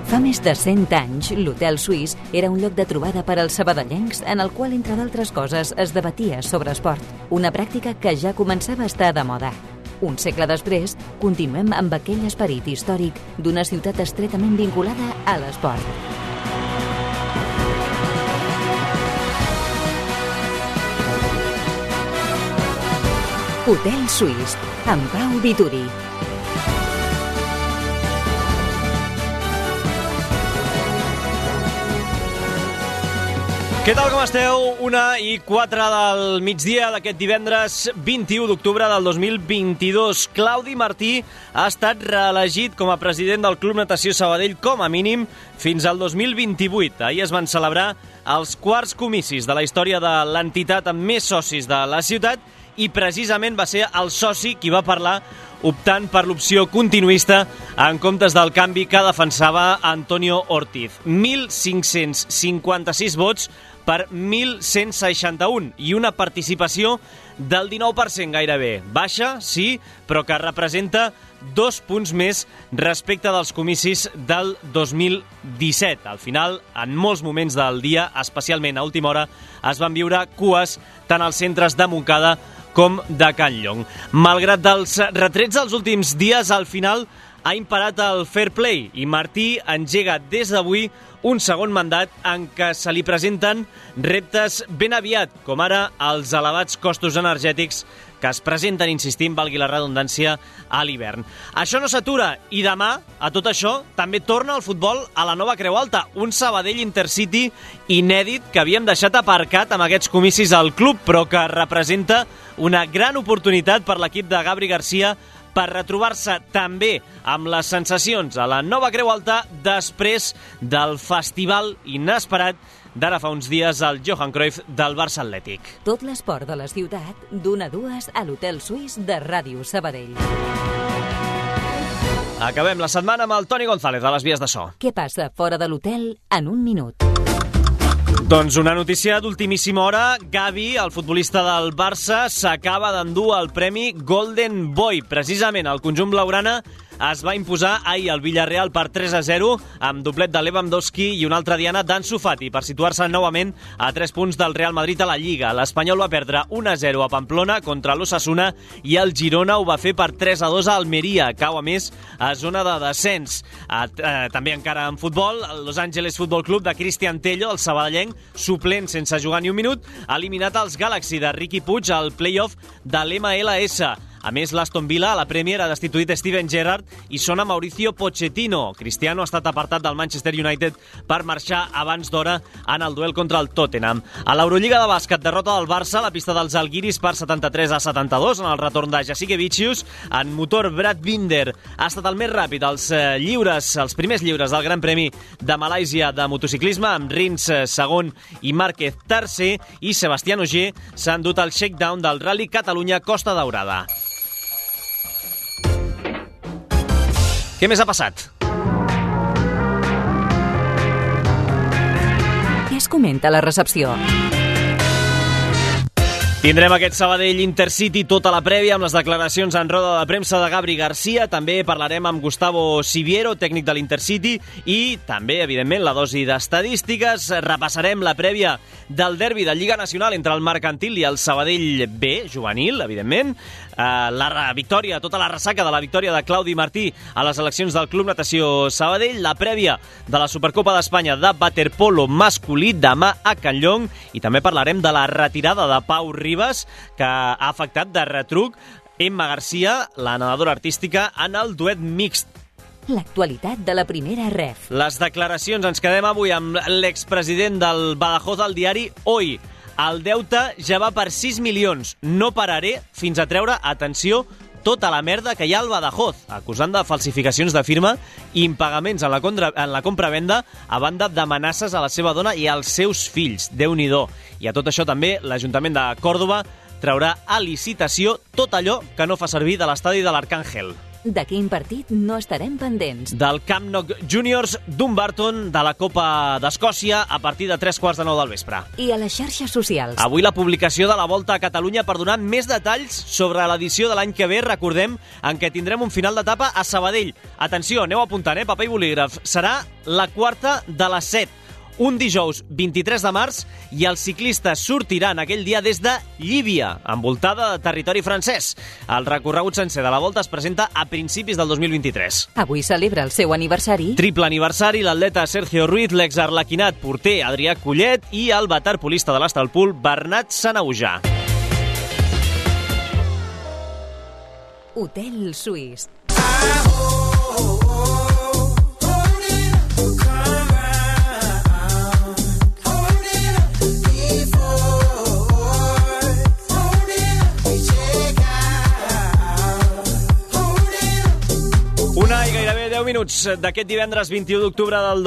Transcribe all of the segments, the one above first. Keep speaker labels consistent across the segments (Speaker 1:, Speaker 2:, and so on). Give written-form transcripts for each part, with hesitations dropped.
Speaker 1: Fa més de 100 anys, l'Hotel Suís era un lloc de trobada per als sabadellencs en el qual, entre d'altres coses, es debatia sobre esport, una pràctica que ja començava a estar de moda. Un segle després, continuem amb aquell esperit històric d'una ciutat estretament vinculada a l'esport. Hotel Suís, amb Pau Vituri.
Speaker 2: Què tal, com esteu? 1:04 del migdia d'aquest divendres 21 d'octubre del 2022. Claudi Martí ha estat reelegit com a president del Club Natació Sabadell com a mínim fins al 2028. Ahir es van celebrar els quarts comicis de la història de l'entitat amb més socis de la ciutat i precisament va ser el soci qui va parlar optant per l'opció continuista en comptes del canvi que defensava Antonio Ortiz. 1.556 vots per 1.161 i una participació del 19% gairebé. Baixa, sí, però que representa 2 punts més respecte dels comicis del 2017. Al final, en molts moments del dia, especialment a última hora, es van viure cues tant als centres de Montcada com de Can Llong. Malgrat dels retrets dels últims dies, al final ha imparat el fair play i Martí engega des d'avui un segon mandat en què se li presenten reptes ben aviat, com ara els elevats costos energètics que es presenten, insistim, valgui la redundància, a l'hivern. Això no s'atura i demà, a tot això, també torna el futbol a la nova Creu Alta, un Sabadell Intercity inèdit que havíem deixat aparcat amb aquests comicis al club, però que representa una gran oportunitat per l'equip de Gabri Garcia per retrobar-se també amb les sensacions a la nova Creu Alta després del festival inesperat d'ara fa uns dies al Johan Cruyff del Barça Atlètic.
Speaker 1: Tot l'esport de la ciutat, d'1 a 2 a l'Hotel Suís de Ràdio Sabadell.
Speaker 2: Acabem la setmana amb el Toni González a les vies de so.
Speaker 1: Què passa fora de l'hotel en un minut?
Speaker 2: Doncs una notícia d'ultimíssima hora. Gavi, el futbolista del Barça, s'acaba d'endur el premi Golden Boy. Precisament el conjunt blaugrana es va imposar ahir al Villarreal per 3-0 amb doblet de Lewandowski i una altra diana d'Ansu Fati per situar-se novament a 3 punts del Real Madrid a la Lliga. L'Espanyol va perdre 1-0 a Pamplona contra l'Osasuna i el Girona ho va fer per 3-2 a Almeria. Cau a més a zona de descens. També encara en futbol, el Los Angeles Football Club de Cristian Tello, el sabadellenc, suplent sense jugar ni un minut, ha eliminat els Galaxy de Riqui Puig al play-off de l'MLS. A més, l'Aston Villa a la Premier ha destituït Steven Gerrard i sona Mauricio Pochettino. Cristiano ha estat apartat del Manchester United per marxar abans d'hora en el duel contra el Tottenham. A l'Eurolliga de bàsquet, derrota del Barça a la pista dels Algiris per 73-72 en el retorn de Jasikevičius. En motor, Brad Binder ha estat el més ràpid als lliures, els primers lliures del Gran Premi de Malàisia de motociclisme, amb Rins segon i Márquez tercer, i Sebastián Ogier s'ha endut el shakedown del Rally Catalunya Costa Daurada. Què més ha passat?
Speaker 1: Què es comenta a la recepció?
Speaker 2: Tindrem aquest Sabadell Intercity tota la prèvia amb les declaracions en roda de premsa de Gabri Garcia. També parlarem amb Gustavo Siviero, tècnic de l'Intercity, i també, evidentment, la dosi d'estadístiques. Repassarem la prèvia del derbi de Lliga Nacional entre el Mercantil i el Sabadell B, juvenil, evidentment. La victòria, tota la ressaca de la victòria de Claudi Martí a les eleccions del Club Natació Sabadell, la prèvia de la Supercopa d'Espanya de waterpolo masculí demà a Can Llong, i també parlarem de la retirada de Pau Ribas, que ha afectat de retruc Emma Garcia, la nedadora artística, en el duet mixt.
Speaker 1: L'actualitat de la primera ref.
Speaker 2: Les declaracions, ens quedem avui amb l'expresident del Badajoz al diari Hoy. El deute ja va per 6 milions. No pararé fins a treure, atenció, tota la merda que hi ha al Badajoz, acusant de falsificacions de firma i impagaments en la compra-venda, a banda d'amenaces a la seva dona i als seus fills. Déu-n'hi-do. I a tot això també l'Ajuntament de Còrdova traurà a licitació tot allò que no fa servir de l'estadi de l'Arcàngel.
Speaker 1: De quin partit no estarem pendents?
Speaker 2: Del Camp Nou Juniors Dumbarton de la Copa d'Escòcia a partir de 3:15 del vespre.
Speaker 1: I a les xarxes socials.
Speaker 2: Avui la publicació de la Volta a Catalunya per donar més detalls sobre l'edició de l'any que ve, recordem, en què tindrem un final d'etapa a Sabadell. Atenció, aneu apuntant, paper i bolígraf. Serà la quarta de les 7. Un dijous 23 de març i els ciclistes sortiran aquell dia des de Llívia, envoltada de territori francès. El recorregut sencer de la Volta es presenta a principis del 2023.
Speaker 1: Avui celebra el seu aniversari.
Speaker 2: Triple aniversari, l'atleta Sergio Ruiz, l'exarlequinat porter Adrià Collet i el waterpolista de l'Estalpul, Bernat Sanaujà.
Speaker 1: Hotel Suís.
Speaker 2: Una i gairebé 10 minuts d'aquest divendres 21 d'octubre del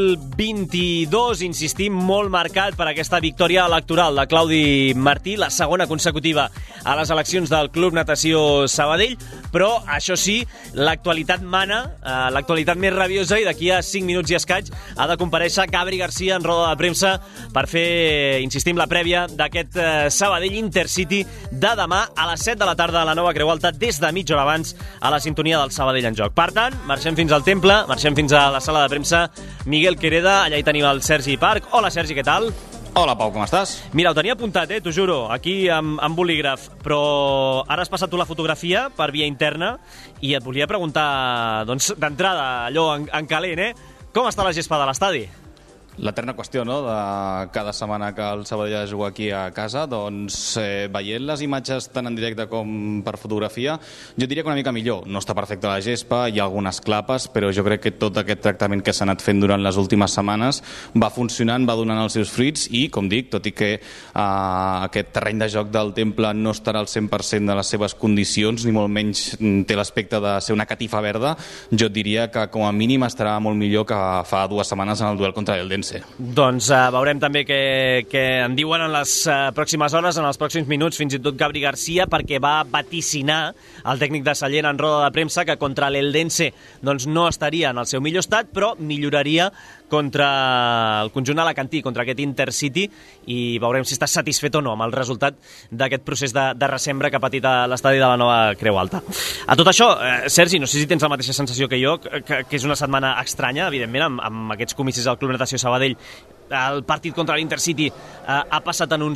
Speaker 2: 2022. Insistim, molt marcat per aquesta victòria electoral de Claudi Martí, la segona consecutiva a les eleccions del Club Natació Sabadell, però això sí, l'actualitat mana, l'actualitat més rabiosa, i d'aquí a 5 minuts i escaig ha de comparèixer Gabri Garcia en roda de premsa per fer, insistim, la prèvia d'aquest Sabadell Intercity de demà a les 7 de la tarda a la Nova Creu Alta, des de mitja hora abans a la sintonia del Sabadell en joc. Per tant, marxem fins al temple, marxem fins a la sala de premsa Miguel Quereda, allà hi tenim el Sergi Parc. Hola, Sergi, què tal?
Speaker 3: Hola, Pau, com estàs?
Speaker 2: Mira, ho tenia apuntat, t'ho juro, aquí amb bolígraf, però ara has passat tu la fotografia per via interna i et volia preguntar, doncs, d'entrada, allò en calent, com està la gespa de l'estadi?
Speaker 3: L'eterna qüestió, no?, de cada setmana que el Sabadell juga aquí a casa, doncs veient les imatges tant en directe com per fotografia, jo diria que una mica millor. No està perfecta la gespa, hi ha algunes clapes, però jo crec que tot aquest tractament que s'ha anat fent durant les últimes setmanes va funcionant, va donant els seus fruits i, com dic, tot i que aquest terreny de joc del temple no estarà al 100% de les seves condicions, ni molt menys té l'aspecte de ser una catifa verda, jo diria que com a mínim estarà molt millor que fa 2 setmanes en el duel contra l'Eldense.
Speaker 2: Doncs veurem també què en diuen en les pròximes hores, en els pròxims minuts, fins i tot Gabri Garcia, perquè va vaticinar el tècnic de Sallent en roda de premsa que contra l'Eldense doncs no estaria en el seu millor estat, però milloraria contra el conjunt alacantí, contra aquest Intercity, i veurem si està satisfet o no amb el resultat d'aquest procés de ressembra que ha patit a l'estadi de la Nova Creu Alta. A tot això, Sergi, no sé si tens la mateixa sensació que jo, que és una setmana estranya, evidentment, amb aquests comicis al Club Natació Sabadell. El partit contra l'Intercity ha passat en un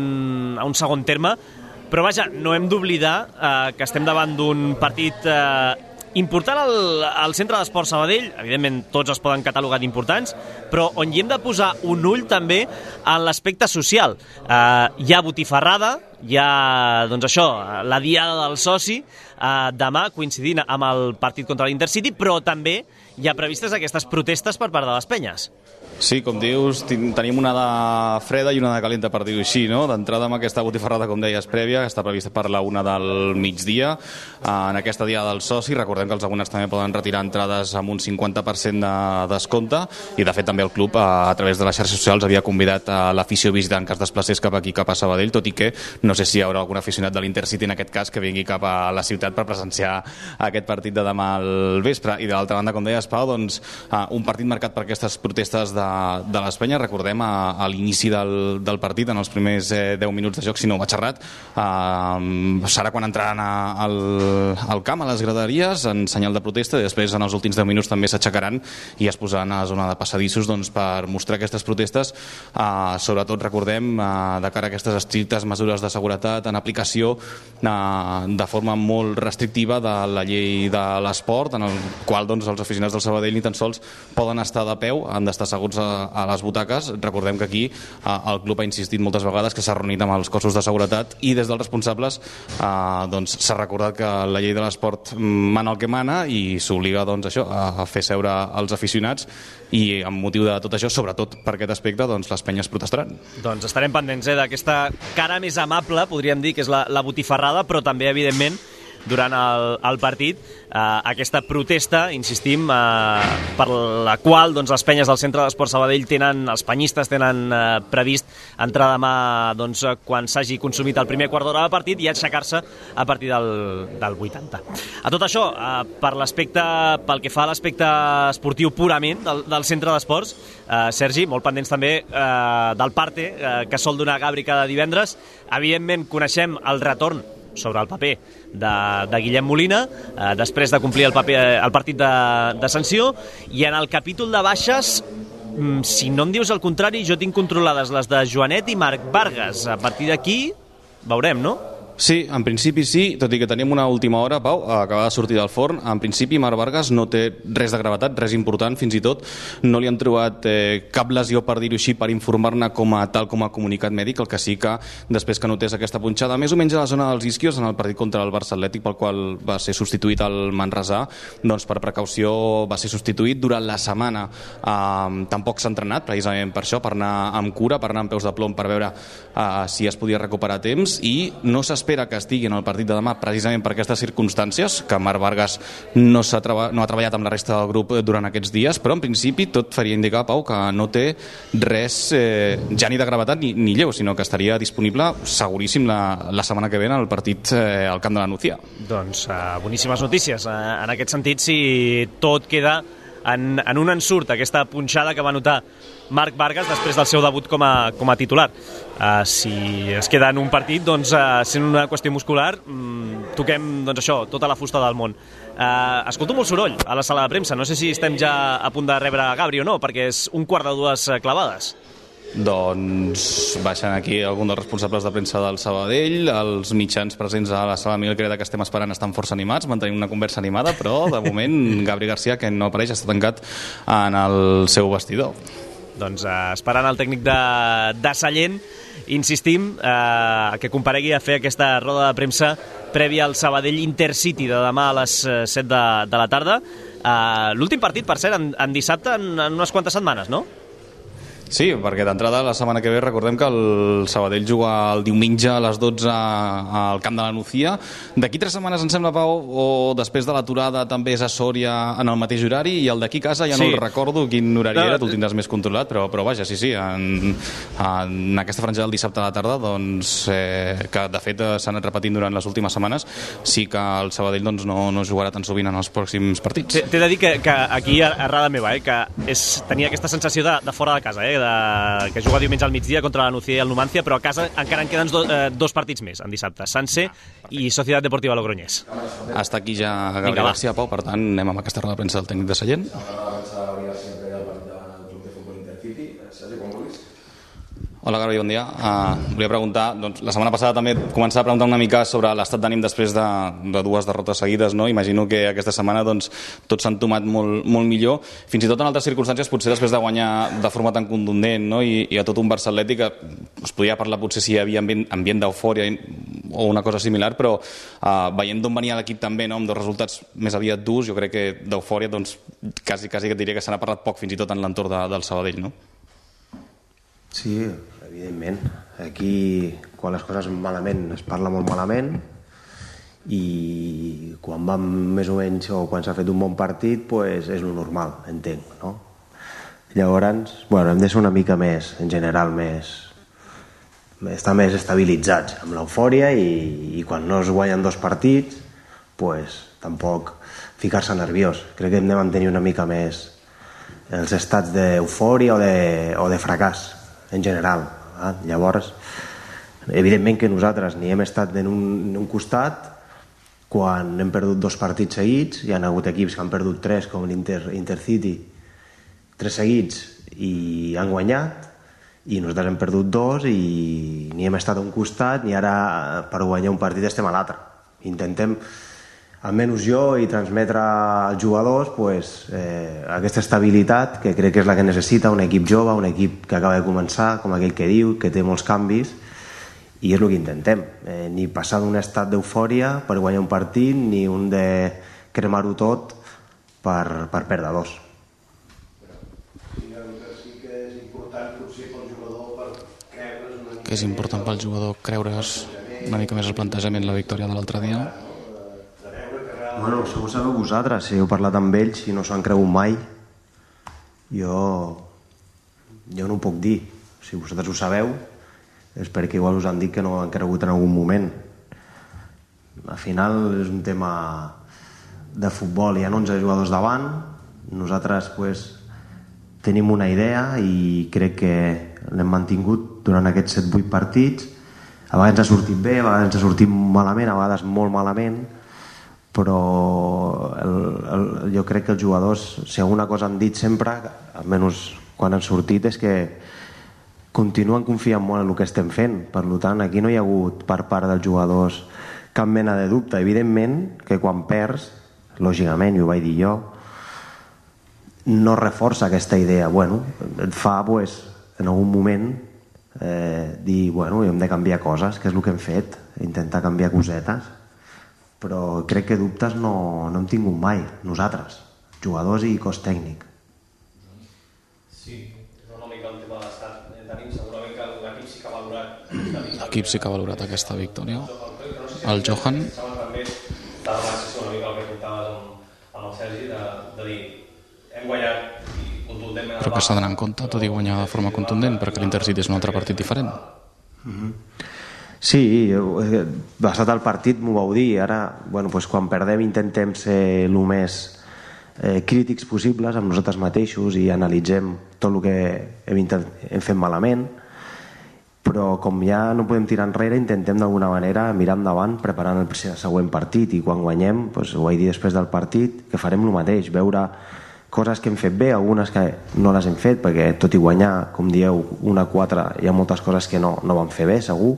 Speaker 2: segon terme, però vaja, no hem d'oblidar que estem davant d'un partit important al Centre d'Esport Sabadell. Evidentment tots es poden catalogar d'importants, però on hi hem de posar un ull també en l'aspecte social. Hi ha botifarrada, hi ha, doncs això, la diada del soci demà, coincidint amb el partit contra l'Intercity, però també hi ha previstes aquestes protestes per part de les penyes.
Speaker 3: Sí, com dius, tenim una de freda i una de calenta, per dir-ho així, no? D'entrada amb aquesta botifarrada, com deies, prèvia, que està prevista per la 1 del migdia. En aquesta dia del soci, recordem que els abonats també poden retirar entrades amb un 50% de descompte, i de fet també el club, a través de les xarxes socials, havia convidat a l'afició visitant que es desplacés cap aquí, cap a Sabadell, tot i que no sé si hi haurà algun aficionat de l'Intercity en aquest cas que vingui cap a la ciutat per presenciar aquest partit de demà al vespre. I de l'altra banda, com deies, Pau, doncs, un partit marcat per aquestes protestes de les penyes. Recordem a l'inici del partit, en els primers 10 minuts de joc, si no vaig errat, serà quan entraran al camp, a les graderies, en senyal de protesta, i després en els últims 10 minuts també s'aixecaran i es posaran a la zona de passadissos, doncs, per mostrar aquestes protestes, sobretot, recordem, de cara a aquestes estrictes mesures de seguretat en aplicació de forma molt restrictiva de la llei de l'esport, en el qual, doncs, els aficionats del Sabadell ni tan sols poden estar de peu, han d'estar asseguts a les butaques. Recordem que aquí el club ha insistit moltes vegades que s'ha reunit amb els cossos de seguretat i des dels responsables doncs s'ha recordat que la llei de l'esport mana el que mana i s'obliga, doncs, això, a fer seure els aficionats, i amb motiu de tot això, sobretot per aquest aspecte, doncs les penyes protestaran.
Speaker 2: Doncs estarem pendents d'aquesta cara més amable, podríem dir, que és la botifarrada, però també, evidentment, durant el partit, aquesta protesta, insistim, per la qual doncs, les penyes del Centre d'Esport Sabadell els penyistes tenen previst entrar demà doncs, quan s'hagi consumit el primer quart d'hora de partit i aixecar-se a partir del 80. A tot això, pel que fa a l'aspecte esportiu purament del Centre d'Esports, Sergi, molt pendents també del parte que sol donar Gabri cada divendres. Evidentment coneixem el retorn sobre el paper de Guillem Molina després de complir el partit de sanció, i en el capítol de baixes, si no em dius el contrari, jo tinc controlades les de Joanet i Marc Vargas. A partir d'aquí veurem, no?
Speaker 3: Sí, en principi sí, tot i que tenim una última hora, Pau, acaba de sortir del forn. En principi Marc Vargas no té res de gravetat, res important, fins i tot no li han trobat cap lesió, per dir-ho així, per informar-ne com a comunicat mèdic. El que sí que després que notés aquesta punxada més o menys a la zona dels isquios en el partit contra el Barça Atlètic, pel qual va ser substituït el Manresà, doncs per precaució va ser substituït. Durant la setmana tampoc s'ha entrenat, precisament per això, per anar amb cura, per anar amb peus de plom, per veure si es podia recuperar a temps, i no s'espera que estigui en el partit de demà precisament per aquestes circumstàncies, que Marc Vargas no ha treballat amb la resta del grup durant aquests dies, però en principi tot faria indicar, Pau, que no té res ja ni de gravetat ni lleu, sinó que estaria disponible seguríssim la setmana que ve en el partit al Camp de la Nucía. Doncs
Speaker 2: boníssimes notícies en aquest sentit, si tot queda en un ensurt, aquesta punxada que va notar Marc Vargas després del seu debut com a titular. Si es queda en un partit, doncs, sent una qüestió muscular, toquem doncs, això, tota la fusta del món. Escolto molt soroll a la sala de premsa, no sé si estem ja a punt de rebre Gabri o no, perquè és 1:15 clavades.
Speaker 3: Doncs baixen aquí alguns dels responsables de premsa del Sabadell, els mitjans presents a la sala Miguel Creda que estem esperant estan força animats, mantenim una conversa animada, però de moment Gabri García, que no apareix, està tancat en el seu vestidor.
Speaker 2: Doncs esperant el tècnic de Sallent, insistim, que comparegui a fer aquesta roda de premsa prèvia al Sabadell Intercity de demà a les 7 de la tarda. L'últim partit, per cert, en dissabte, en unes quantes setmanes, no?
Speaker 3: Sí, perquè d'entrada la setmana que ve recordem que el Sabadell juga el diumenge a les 12 al Camp de la Nucía. D'aquí 3 setmanes, em sembla, Pau, o després de l'aturada també és a Sòria en el mateix horari, i el d'aquí a casa ja no el recordo quin horari era, tu el tindràs més controlat, però vaja, sí, en aquesta franja del dissabte a la tarda, doncs, que de fet s'ha anat repetint durant les últimes setmanes, sí que el Sabadell doncs, no jugarà tan sovint en els pròxims partits.
Speaker 2: T'he de dir que aquí, errada meva, que tenia aquesta sensació de fora de casa, que juga diumenge al migdia contra la Nucía i el Numancia, però a casa encara en queden dos partits més en dissabte, Sanse i Societat Deportiva Logroñés.
Speaker 3: Està aquí ja Gabriel García, Pau, per tant anem amb aquesta roda de premsa del tècnic de Sallent. Hola, Gabriel, bon dia. Volia preguntar, doncs, la setmana passada també començava a preguntar una mica sobre l'estat d'ànim després de 2 derrotes seguides, no? Imagino que aquesta setmana doncs, tots s'han tomat molt millor, fins i tot en altres circumstàncies, potser després de guanyar de forma tan contundent, no? I a tot un Barça Atlètic, es podia parlar potser si hi havia ambient d'eufòria o una cosa similar, però veient d'on venia l'equip també, no? Amb 2 resultats més aviat durs, jo crec que d'eufòria doncs, quasi que et diria que se n'ha parlat poc, fins i tot en l'entorn del Sabadell, no?
Speaker 4: Sí, evidentment. Aquí, quan les coses malament, es parla molt malament, i quan van més o menys, o quan s'ha fet un bon partit, pues és lo normal, entenc, no? Llavors, hem de ser una mica més, en general, estar més estabilitzats amb l'eufòria, i quan no es guanyen 2 partits, pues tampoc ficar-se nerviós. Crec que hem de mantenir una mica més els estats d'eufòria o de fracàs, en general. Llavors, evidentment que nosaltres ni hem estat en un costat quan hem perdut 2 partits seguits. Hi ha hagut equips que han perdut 3, com l'Intercity, 3 seguits, i han guanyat, i nosaltres hem perdut 2 i ni hem estat a un costat ni ara per guanyar un partit estem a l'altre. Intentem, almenys jo, i transmetre als jugadors aquesta estabilitat que crec que és la que necessita un equip jove, un equip que acaba de començar, com aquell que diu, que té molts canvis, i és el que intentem. Ni passar d'un estat d'eufòria per guanyar un partit, ni un de cremar-ho tot per perdre 2.
Speaker 3: Que és important pel jugador creure's una mica més el plantejament la victòria de l'altre dia?
Speaker 4: Bueno, això ho sabeu vosaltres, si heu parlat amb ells i no s'ho han cregut mai, jo no ho puc dir. Si vosaltres ho sabeu és perquè igual us han dit que no ho han cregut en algun moment. Al final és un tema de futbol, hi ha 11 jugadors davant, nosaltres pues, tenim una idea i crec que l'hem mantingut durant aquests 7-8 partits. A vegades ha sortit bé, a vegades ha sortit malament, a vegades molt malament, però jo crec que els jugadors, si alguna cosa han dit sempre, almenys quan han sortit, és que continuen confiant molt en el que estem fent. Per tant, aquí no hi ha hagut per part dels jugadors cap mena de dubte. Evidentment que quan perds, lògicament, i ho vaig dir jo, no reforça aquesta idea. Bueno, et fa pues, en algun moment dir, bueno, hem de canviar coses, que és el que hem fet, intentar canviar cosetes, però crec que dubtes no hem tingut mai, nosaltres, jugadors i cos tècnic.
Speaker 5: Sí, és una mica el tema de l'estat. Tenim segurament que l'equip sí que ha valorat.
Speaker 6: L'equip sí que ha valorat aquesta victòria. El Johan...
Speaker 5: També de relació una mica el que contaves amb el Sergi, de dir, hem guanyat i contundentment...
Speaker 6: Però que s'ha d'anar en compte, tot i guanyar de forma contundent, perquè l'Intercity és un altre partit diferent.
Speaker 4: Sí, basat al partit m'ho vau dir. Ara, bueno, pues quan perdem intentem ser el més crítics possibles amb nosaltres mateixos i analitzem tot el que hem fet malament, però com ja no podem tirar enrere, intentem d'alguna manera mirar endavant preparant el següent partit, i quan guanyem, doncs, ho vaig dir després del partit, que farem el mateix, veure coses que hem fet bé, algunes que no les hem fet, perquè tot i guanyar, com dieu, 1-4, hi ha moltes coses que no vam fer bé, segur,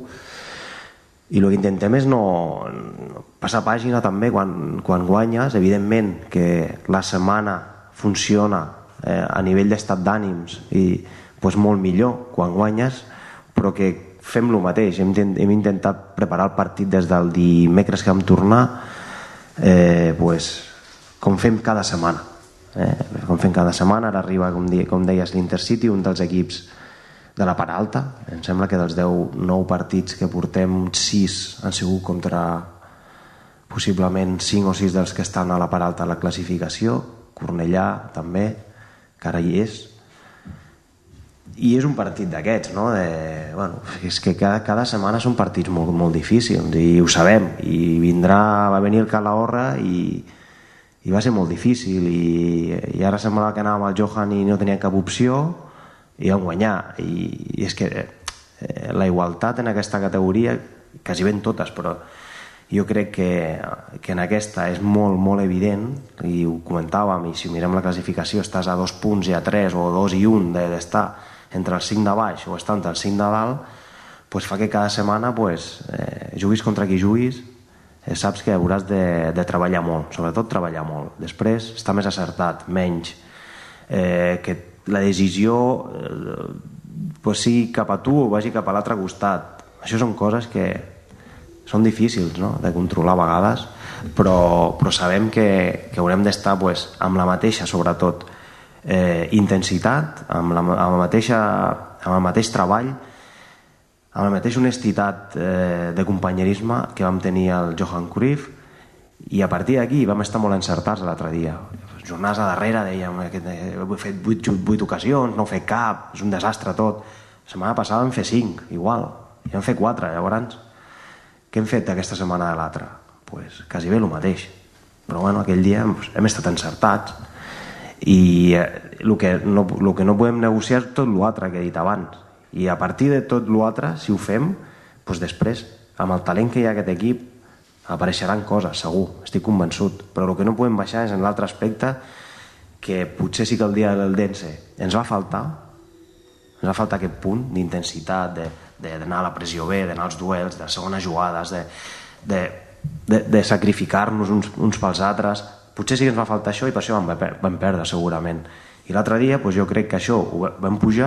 Speaker 4: i el que intentem és no passar pàgina també quan guanyes. Evidentment que la setmana funciona a nivell d'estat d'ànims i pues, molt millor quan guanyes, però que fem el mateix. Hem intentat preparar el partit des del dimecres que vam tornar, pues, com fem cada setmana. Com fem cada setmana. Ara arriba, com deies, l'Intercity, un dels equips de la part alta. Em sembla que dels 9 partits que portem, 6 han sigut contra possiblement 5 o 6 dels que estan a la part alta de la classificació. Cornellà també, que ara hi és. I és un partit d'aquests, no? Bueno, és que cada setmana són partits molt, molt difícils, i ho sabem, i va venir el Calahorra i va ser molt difícil, i ara semblava que anàvem al Johan i no tenia cap opció, i vam guanyar. I és que la igualtat en aquesta categoria, quasi ben totes, però jo crec que en aquesta és molt, molt evident, i ho comentàvem, i si mirem la classificació estàs a 2 punts i a 3 o 2 i 1 d'estar entre els 5 de baix o estar entre els 5 de dalt, pues fa que cada setmana juguis contra qui juguis, saps que hauràs de treballar molt, sobretot treballar molt. Després estar més acertat, menys, que la decisió sigui cap a tu o vagi cap a l'altre costat. Això són coses que són difícils, no?, de controlar a vegades, però sabem que haurem d'estar amb la mateixa, sobretot, intensitat, amb el mateix treball, amb la mateixa honestitat de companyerisme que vam tenir al Johan Cruyff, i a partir d'aquí vam estar molt encertats l'altre dia. Jornades a darrere dèiem, he fet 8 ocasions, no he fet cap, és un desastre tot. La setmana passada vam fer 5, igual, i vam fer 4, llavors què hem fet aquesta setmana de l'altra? Pues quasi bé el mateix, però bueno, aquell dia hem estat encertats, i el que no podem negociar és tot l'altre que he dit abans, i a partir de tot l'altre, si ho fem, doncs després, amb el talent que hi ha a aquest equip, apareixeran coses, segur, estic convençut, però el que no podem baixar és en l'altre aspecte, que potser sí que el dia del Dense ens va faltar aquest punt d'intensitat, d'anar a la pressió bé, d'anar als duels, de segones jugades, de sacrificar-nos uns pels altres. Potser sí que ens va faltar això, i per això vam perdre segurament. I l'altre dia jo crec que això vam pujar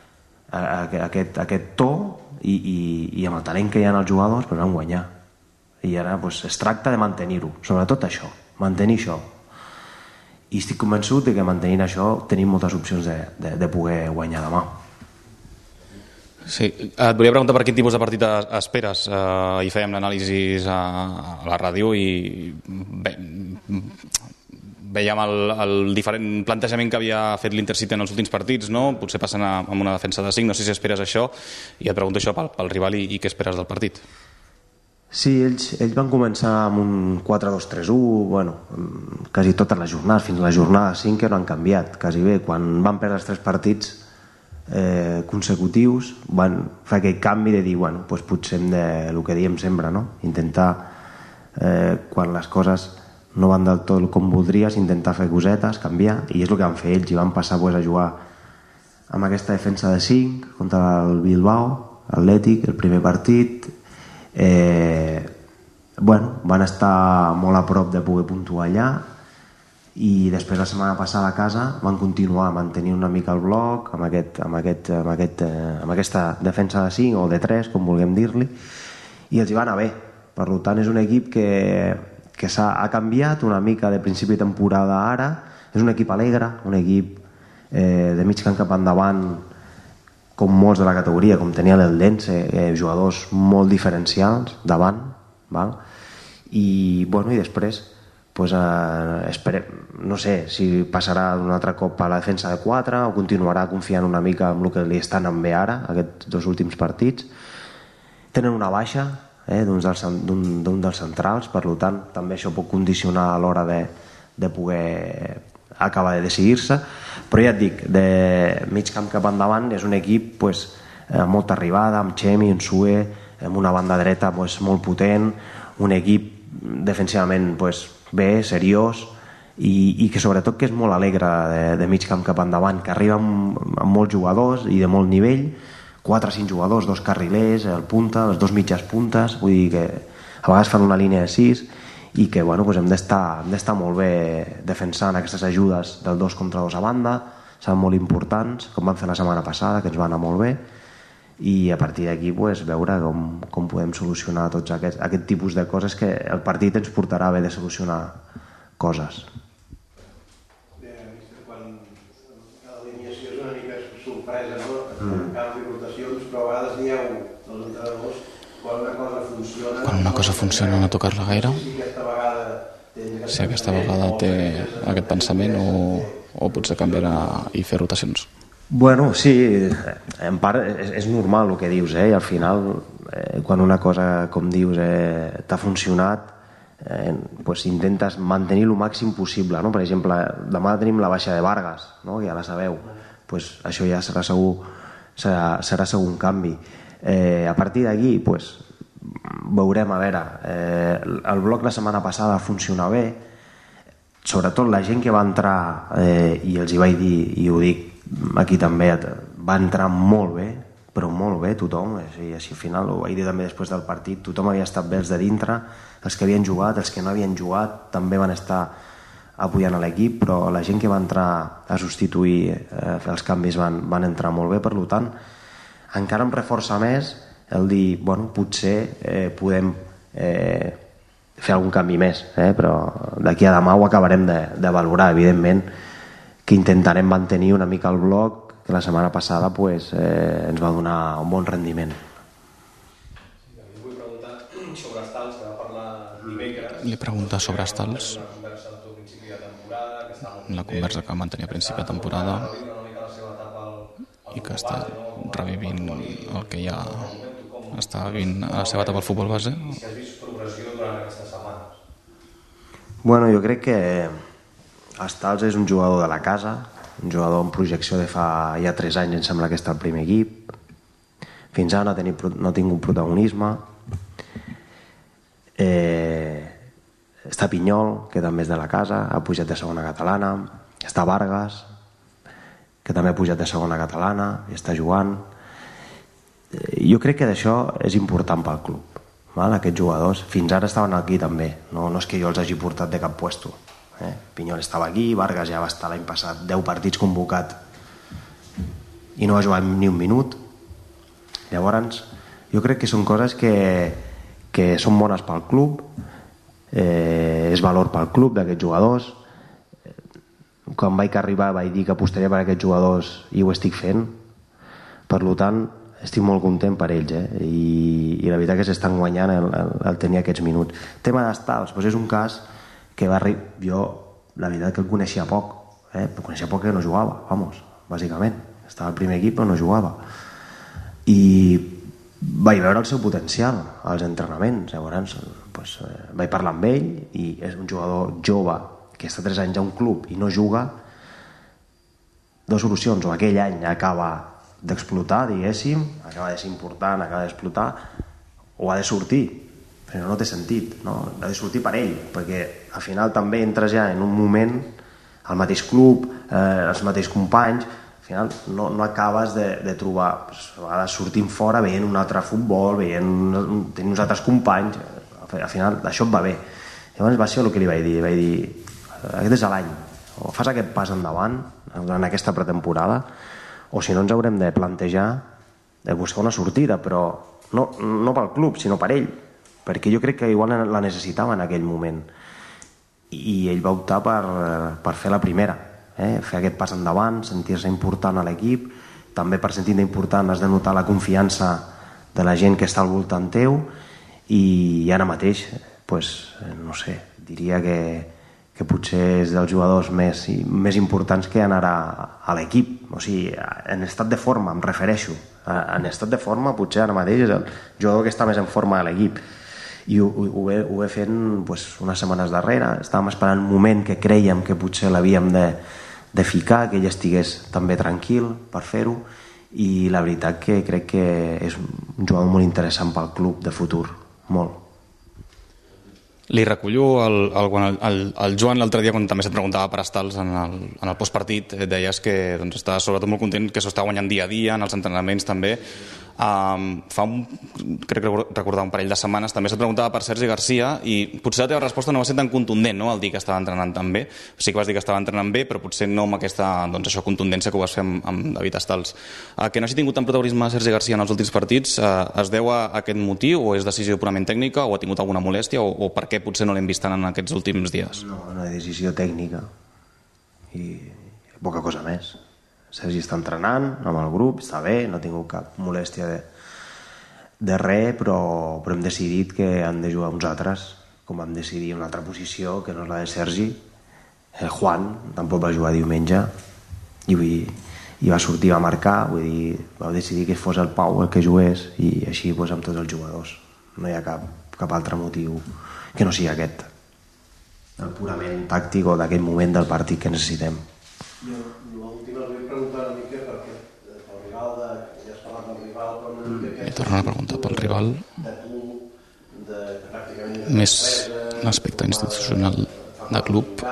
Speaker 4: aquest to, i amb el talent que hi ha en els jugadors vam guanyar. I ara es tracta de mantenir-ho, sobretot això, mantenir això. I estic convençut que mantenint això tenim moltes opcions de poder guanyar demà.
Speaker 3: Sí, et volia preguntar per quin tipus de partit esperes. Hi fèiem l'anàlisi a la ràdio, i bé, veiem el diferent plantejament que havia fet l'Intercity en els últims partits, no? Potser passen amb una defensa de 5, no sé si esperes això, i et pregunto això pel rival i què esperes del partit.
Speaker 4: Sí, ells van començar amb un 4-2-3-1, bueno, quasi totes les jornades, fins a la jornada 5 que no han canviat, quasi bé. Quan van perdre els 3 partits consecutius van fer aquell canvi de dir, bueno, doncs potser hem de, el que diem sempre, no? Intentar, quan les coses no van del tot com voldries, intentar fer cosetes, canviar, i és el que van fer ells, i van passar a jugar amb aquesta defensa de 5 contra el Bilbao Atlètic, el primer partit. Bueno, van estar molt a prop de poder puntuar allà, i després la setmana passada a casa van continuar a mantenir una mica el bloc amb aquesta defensa de 5 o de 3, com vulguem dir-li, i els hi va anar bé. Per tant, és un equip que ha canviat una mica de principi de temporada a ara. És un equip alegre, un equip de mig camp cap endavant, com molts de la categoria, com tenia l'Eldense, jugadors molt diferencials davant, val? I després pues, no sé si passarà un altre cop a la defensa de 4 o continuarà confiant una mica en el que li està anant bé ara, aquests 2 últims partits. Tenen una baixa d'un dels centrals, per tant també això pot condicionar a l'hora de poder acabar de decidir-se, però ja et dic, de mig camp cap endavant és un equip amb molta arribada, amb Xemi, amb Sue, amb una banda dreta molt potent, un equip defensivament bé, seriós, i que sobretot que és molt alegre de mig camp cap endavant, que arriba amb molts jugadors i de molt nivell, 4 o 5 jugadors, 2 carrilers, el punta, les 2 mitges puntes, vull dir que a vegades fan una línia de 6, i que hem d'estar molt bé defensant aquestes ajudes del 2 contra 2 a banda, seran molt importants, com vam fer la setmana passada, que ens va anar molt bé, i a partir d'aquí veure com podem solucionar tots aquest tipus de coses, que el partit ens portarà a haver de solucionar coses.
Speaker 7: Quan l'alineació és una mica sorpresa, no? Canvi, rotacions, però a vegades dieu els entrenadors quan una cosa funciona
Speaker 6: no tocar-la gaire, si aquesta vegada té aquest pensament o potser canviarà i fer rotacions.
Speaker 4: Bueno, sí, en part és normal el que dius, i al final quan una cosa, com dius, t'ha funcionat, intentes mantenir el màxim possible, no? Per exemple, demà tenim la baixa de Vargas, no? Ja la sabeu, això ja serà segur un canvi. A partir d'aquí veurem, a veure, el bloc la setmana passada va funcionar bé, sobretot la gent que va entrar, i els hi vaig dir, i ho dic aquí també, va entrar molt bé, però molt bé tothom, i així al final ho vaig dir també després del partit, tothom havia estat bé, els de dintre, els que havien jugat, els que no havien jugat també van estar apoyant a l'equip, però la gent que va entrar a substituir els canvis van entrar molt bé, per tant encara em reforça més el dir, potser podem fer algun canvi més, però d'aquí a demà ho acabarem de valorar, evidentment que intentarem mantenir una mica el bloc que la setmana passada ens va donar un bon rendiment.
Speaker 5: Vull preguntar sobre Estals, que va parlar dimecres.
Speaker 6: Li pregunta sobre Estals, la conversa que mantenia a principi de temporada i que està revivint el que ja està vivint a la seva etapa al futbol base.
Speaker 5: I si has vist progressió durant aquestes setmanes?
Speaker 4: Bueno, jo crec que Estals és un jugador de la casa, un jugador en projecció de fa ja 3 anys, em sembla que està al primer equip. Fins ara no ha tingut protagonisme. Està Pinyol, que també és de la casa, ha pujat de segona catalana. Està Vargas, que també ha pujat de segona catalana i està jugant. Jo crec que d'això és important pel club, aquests jugadors. Fins ara estaven aquí també, no és que jo els hagi portat de cap puesto. Pinyol estava aquí, Vargas ja va estar l'any passat 10 partits convocat i no va jugar ni un minut. Llavors jo crec que són coses que són bones pel club, és valor pel club d'aquests jugadors. Quan vaig arribar vaig dir que apostaria per aquests jugadors i ho estic fent, per tant estic molt content per ells, i la veritat que s'estan guanyant el tenir aquests minuts. Tema d'Estals, és un cas que jo la veritat que el coneixia poc, el coneixia poc que no jugava, bàsicament, estava al primer equip però no jugava, i vaig veure el seu potencial als entrenaments. Llavors vaig parlar amb ell, i és un jugador jove que està 3 anys a un club i no juga. 2 solucions: o aquell any acaba d'explotar, diguéssim, acaba de ser important, acaba d'explotar, o ha de sortir, però no té sentit, no? Ha de sortir per ell, perquè al final també entres ja en un moment al mateix club, els mateixos companys, al final no acabes de trobar, a vegades sortint fora, veient un altre futbol, tenint uns altres companys, al final això et va bé. Llavors va ser el que li vaig dir, aquest és l'any, o fas aquest pas endavant durant aquesta pretemporada, o si no ens haurem de plantejar de buscar una sortida, però no pel club, sinó per ell, perquè jo crec que igual la necessitava en aquell moment, i ell va optar per fer la primera, fer aquest pas endavant, sentir-se important a l'equip. També per sentir-te important has de notar la confiança de la gent que està al voltant teu, i ara mateix no sé, diria que potser és dels jugadors més importants que anarà a l'equip. O sigui, en estat de forma em refereixo, en estat de forma potser ara mateix és el jugador que està més en forma de l'equip, i ho he fet unes setmanes darrere. Estàvem esperant un moment que crèiem que potser l'havíem de ficar, que ell estigués també tranquil per fer-ho, i la veritat que crec que és un jugador molt interessant pel club de futur, molt.
Speaker 6: Li recullo quan el Joan l'altre dia, quan també se't preguntava per Estals en el postpartit, deies que està sobretot molt content, que s'ho està guanyant dia a dia en els entrenaments també. Crec recordar un parell de setmanes també se't preguntava per Sergi Garcia, i potser la teva resposta no va ser tan contundent, no?, al dir que estava entrenant tan bé. Sí que vas dir que estava entrenant bé, però potser no amb aquesta contundència que ho vas fer amb David Estals. Que no hagi tingut tant protagonisme Sergi Garcia en els últims partits es deu a aquest motiu, o és decisió purament tècnica, o ha tingut alguna molèstia, o per què potser no l'hem vist tant en aquests últims dies?
Speaker 4: No, una decisió tècnica i poca cosa més. Sergi està entrenant amb el grup, està bé, no ha tingut cap molèstia de res, però hem decidit que han de jugar uns altres, com vam decidir una altra posició que no és la de Sergi. Juan tampoc va jugar diumenge i va sortir, va marcar, vull dir, vau decidir que fos el Pau el que jugués, i així amb tots els jugadors. No hi ha cap altre motiu que no sigui aquest, el purament tàctic o d'aquell moment del partit que necessitem.
Speaker 7: L'última us vull preguntar una mica perquè el rival, ja has parlat del rival, però una mica
Speaker 6: He tornat a preguntar pel rival, més l'aspecte institucional de club.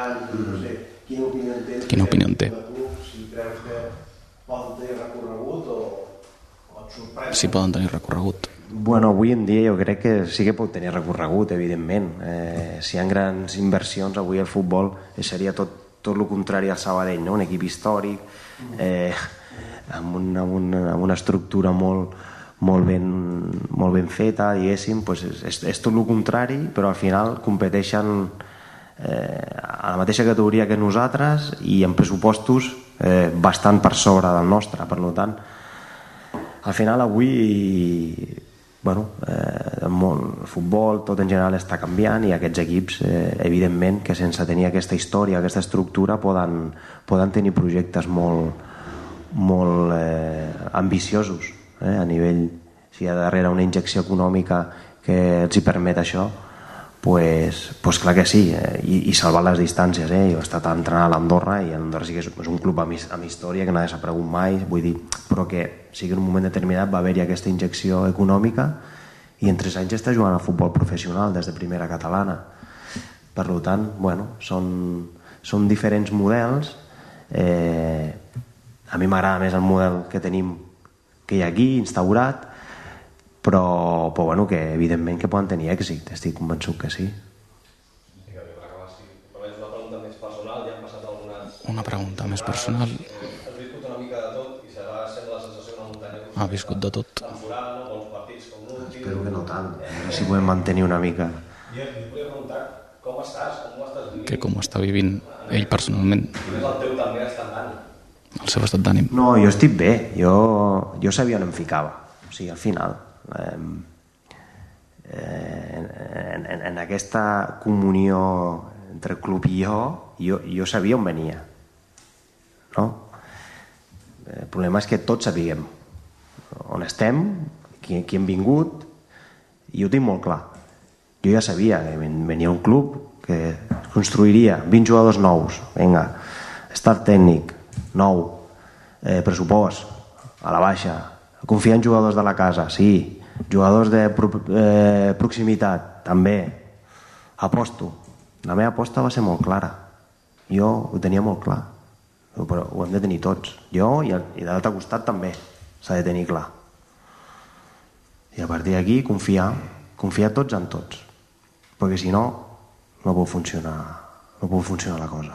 Speaker 6: Quina opinió en té?
Speaker 7: Si creus que poden tenir recorregut o et sorprèn?
Speaker 6: Si poden tenir recorregut.
Speaker 4: Bueno, avui en dia jo crec que sí que pot tenir recorregut, evidentment. Si hi ha grans inversions, avui el futbol seria tot el contrari al Sabadell, no? Un equip històric, amb una estructura molt ben feta, diguéssim. És tot el contrari, però al final competeixen a la mateixa categoria que nosaltres i en pressupostos bastant per sobre del nostre. Per tant, al final avui el futbol tot en general està canviant, i aquests equips evidentment que sense tenir aquesta història, aquesta estructura, poden tenir projectes molt ambiciosos a nivell, si hi ha darrere una injecció econòmica que els hi permet això, pues clar que sí, i salvar les distàncies. Jo he estat entrenant a l'Andorra, i l'Andorra sí que és un club amb història que no ha desaparegut mai, vull dir, però que sí que en un moment determinat va haver-hi aquesta injecció econòmica, i en 3 anys està jugant a futbol professional des de primera catalana. Per tant, són diferents models. A mi m'agrada més el model que tenim, que hi ha aquí instaurat, però que evidentment que poden tenir èxit, estic convençut que sí.
Speaker 6: Una pregunta més personal.
Speaker 5: Has viscut una mica de tot, i serà sent la sensació d'una muntanya
Speaker 6: Ha viscut de tot.
Speaker 5: temporada, bons partits com l'últim.
Speaker 4: Espero que no tant, si podem mantenir una mica.
Speaker 5: Jo et volia preguntar com estàs, com ho estàs vivint?
Speaker 6: Com ho està vivint ell personalment,
Speaker 5: Quin és el teu també estat d'ànim?
Speaker 6: el seu estat d'ànim.
Speaker 4: No, jo estic bé, jo sabia on em ficava, o sigui, al final en aquesta comunió entre el club i jo sabia on venia, no? El problema és que tots sabíem on estem, qui hem vingut, i ho tinc molt clar. Jo ja sabia que venia un club que es construiria 20 jugadors nous, vinga, staff tècnic nou, pressupost a la baixa, confiar en jugadors de la casa, sí, jugadors de proximitat, també, aposto. La meva aposta va ser molt clara, jo ho tenia molt clar, però ho hem de tenir tots, jo i de l'altre costat també s'ha de tenir clar, i a partir d'aquí confiar tots en tots, perquè si no no pot funcionar la cosa.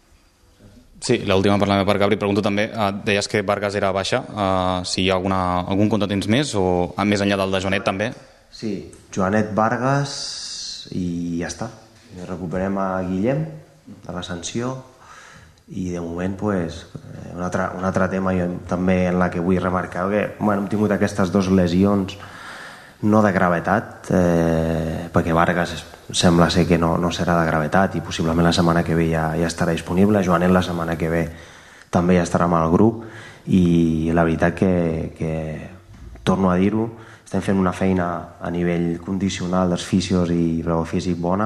Speaker 6: Sí, l'última per la meva part, Gabri, pregunto també, deies que Vargas era baixa, si hi ha algun contratemps més o més enllà del de Joanet també?
Speaker 4: Sí, Joanet, Vargas i ja està. Recuperem a Guillem de la sanció i de moment pues, un altre tema també en la que vull remarcar que hem tingut aquestes dues lesions no de gravetat, perquè Vargas sembla ser que no serà de gravetat i possiblement la setmana que ve ja estarà disponible. Joanet la setmana que ve també ja estarà amb el grup i la veritat que torno a dir-ho, estem fent una feina a nivell condicional dels fisios i preparació físic bona,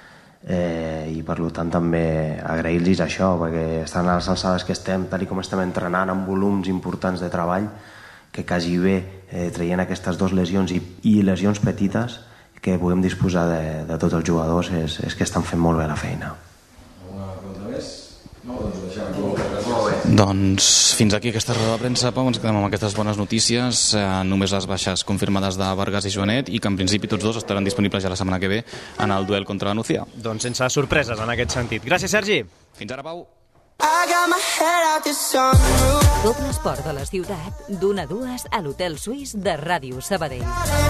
Speaker 4: i per tant també agrair-los això, perquè estan a les alçades que estem, tal com estem entrenant amb volums importants de treball, que quasi bé traient aquestes dues lesions i lesions petites que puguem disposar de tots els jugadors és que estan fent molt bé la feina.
Speaker 8: Alguna pregunta més? No, doncs ho deixem aquí.
Speaker 4: Molt bé.
Speaker 6: Doncs fins aquí aquesta roda de premsa, Pau, ens quedem amb aquestes bones notícies, només les baixes confirmades de Vargas i Joanet i que en principi tots dos estaran disponibles ja la setmana que ve en el duel contra la Nucía.
Speaker 2: Doncs sense sorpreses en aquest sentit. Gràcies, Sergi.
Speaker 6: Fins ara, Pau.
Speaker 1: Tot l'esport de la ciutat, d'1 a 2 a l'Hotel Suís de Ràdio Sabadell.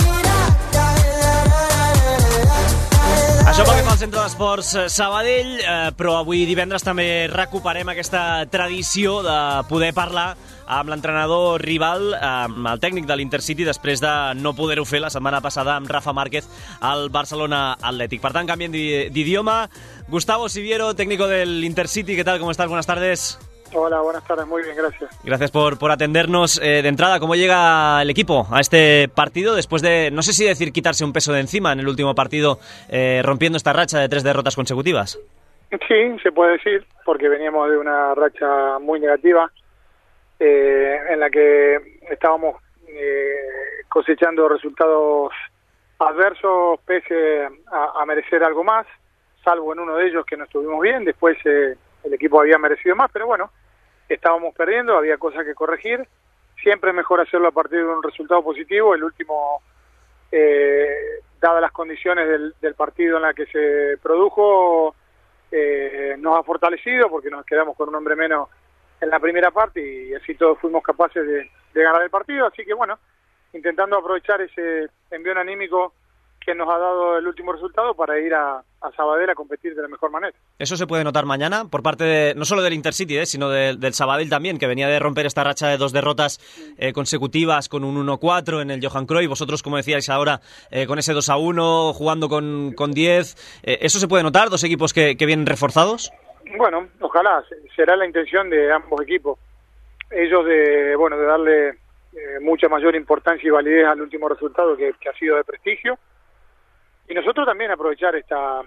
Speaker 2: Això pel que fa al Centre d'Esports Sabadell, però avui divendres també recuperem aquesta tradició de poder parlar amb l'entrenador rival, amb el tècnic de l'Intercity, després de no poder-ho fer la setmana passada amb Rafa Márquez al Barcelona Athletic. Per tant, canviem d'idioma. Gustavo Siviero, técnico del Intercity, ¿qué tal? ¿Cómo estás? Buenas tardes.
Speaker 9: Hola, buenas tardes, muy bien, gracias.
Speaker 2: Gracias por atendernos. De entrada, ¿cómo llega el equipo a este partido después de, no sé si decir quitarse un peso de encima en el último partido, rompiendo esta racha de 3 derrotas consecutivas?
Speaker 9: Sí, se puede decir, porque veníamos de una racha muy negativa, en la que estábamos cosechando resultados adversos pese a merecer algo más, salvo en uno de ellos que no estuvimos bien. Después el equipo había merecido más, pero bueno, estábamos perdiendo, había cosas que corregir. Siempre es mejor hacerlo a partir de un resultado positivo. El último, dadas las condiciones del partido en la que se produjo, nos ha fortalecido porque nos quedamos con un hombre menos en la primera parte y así todos fuimos capaces de ganar el partido. Así que bueno, intentando aprovechar ese envión anímico que nos ha dado el último resultado para ir a Sabadell a competir de la mejor manera.
Speaker 2: Eso se puede notar mañana por parte no solo del Intercity, sino del Sabadell también, que venía de romper esta racha de 2 derrotas consecutivas con un 1-4 en el Johan Cruyff. Vosotros, como decíais ahora, con ese 2-1, jugando con 10. ¿Eso se puede notar? ¿2 equipos que vienen reforzados?
Speaker 9: Bueno, ojalá. Será la intención de ambos equipos. Ellos de darle mucha mayor importancia y validez al último resultado que ha sido de prestigio. Y nosotros también aprovechar esta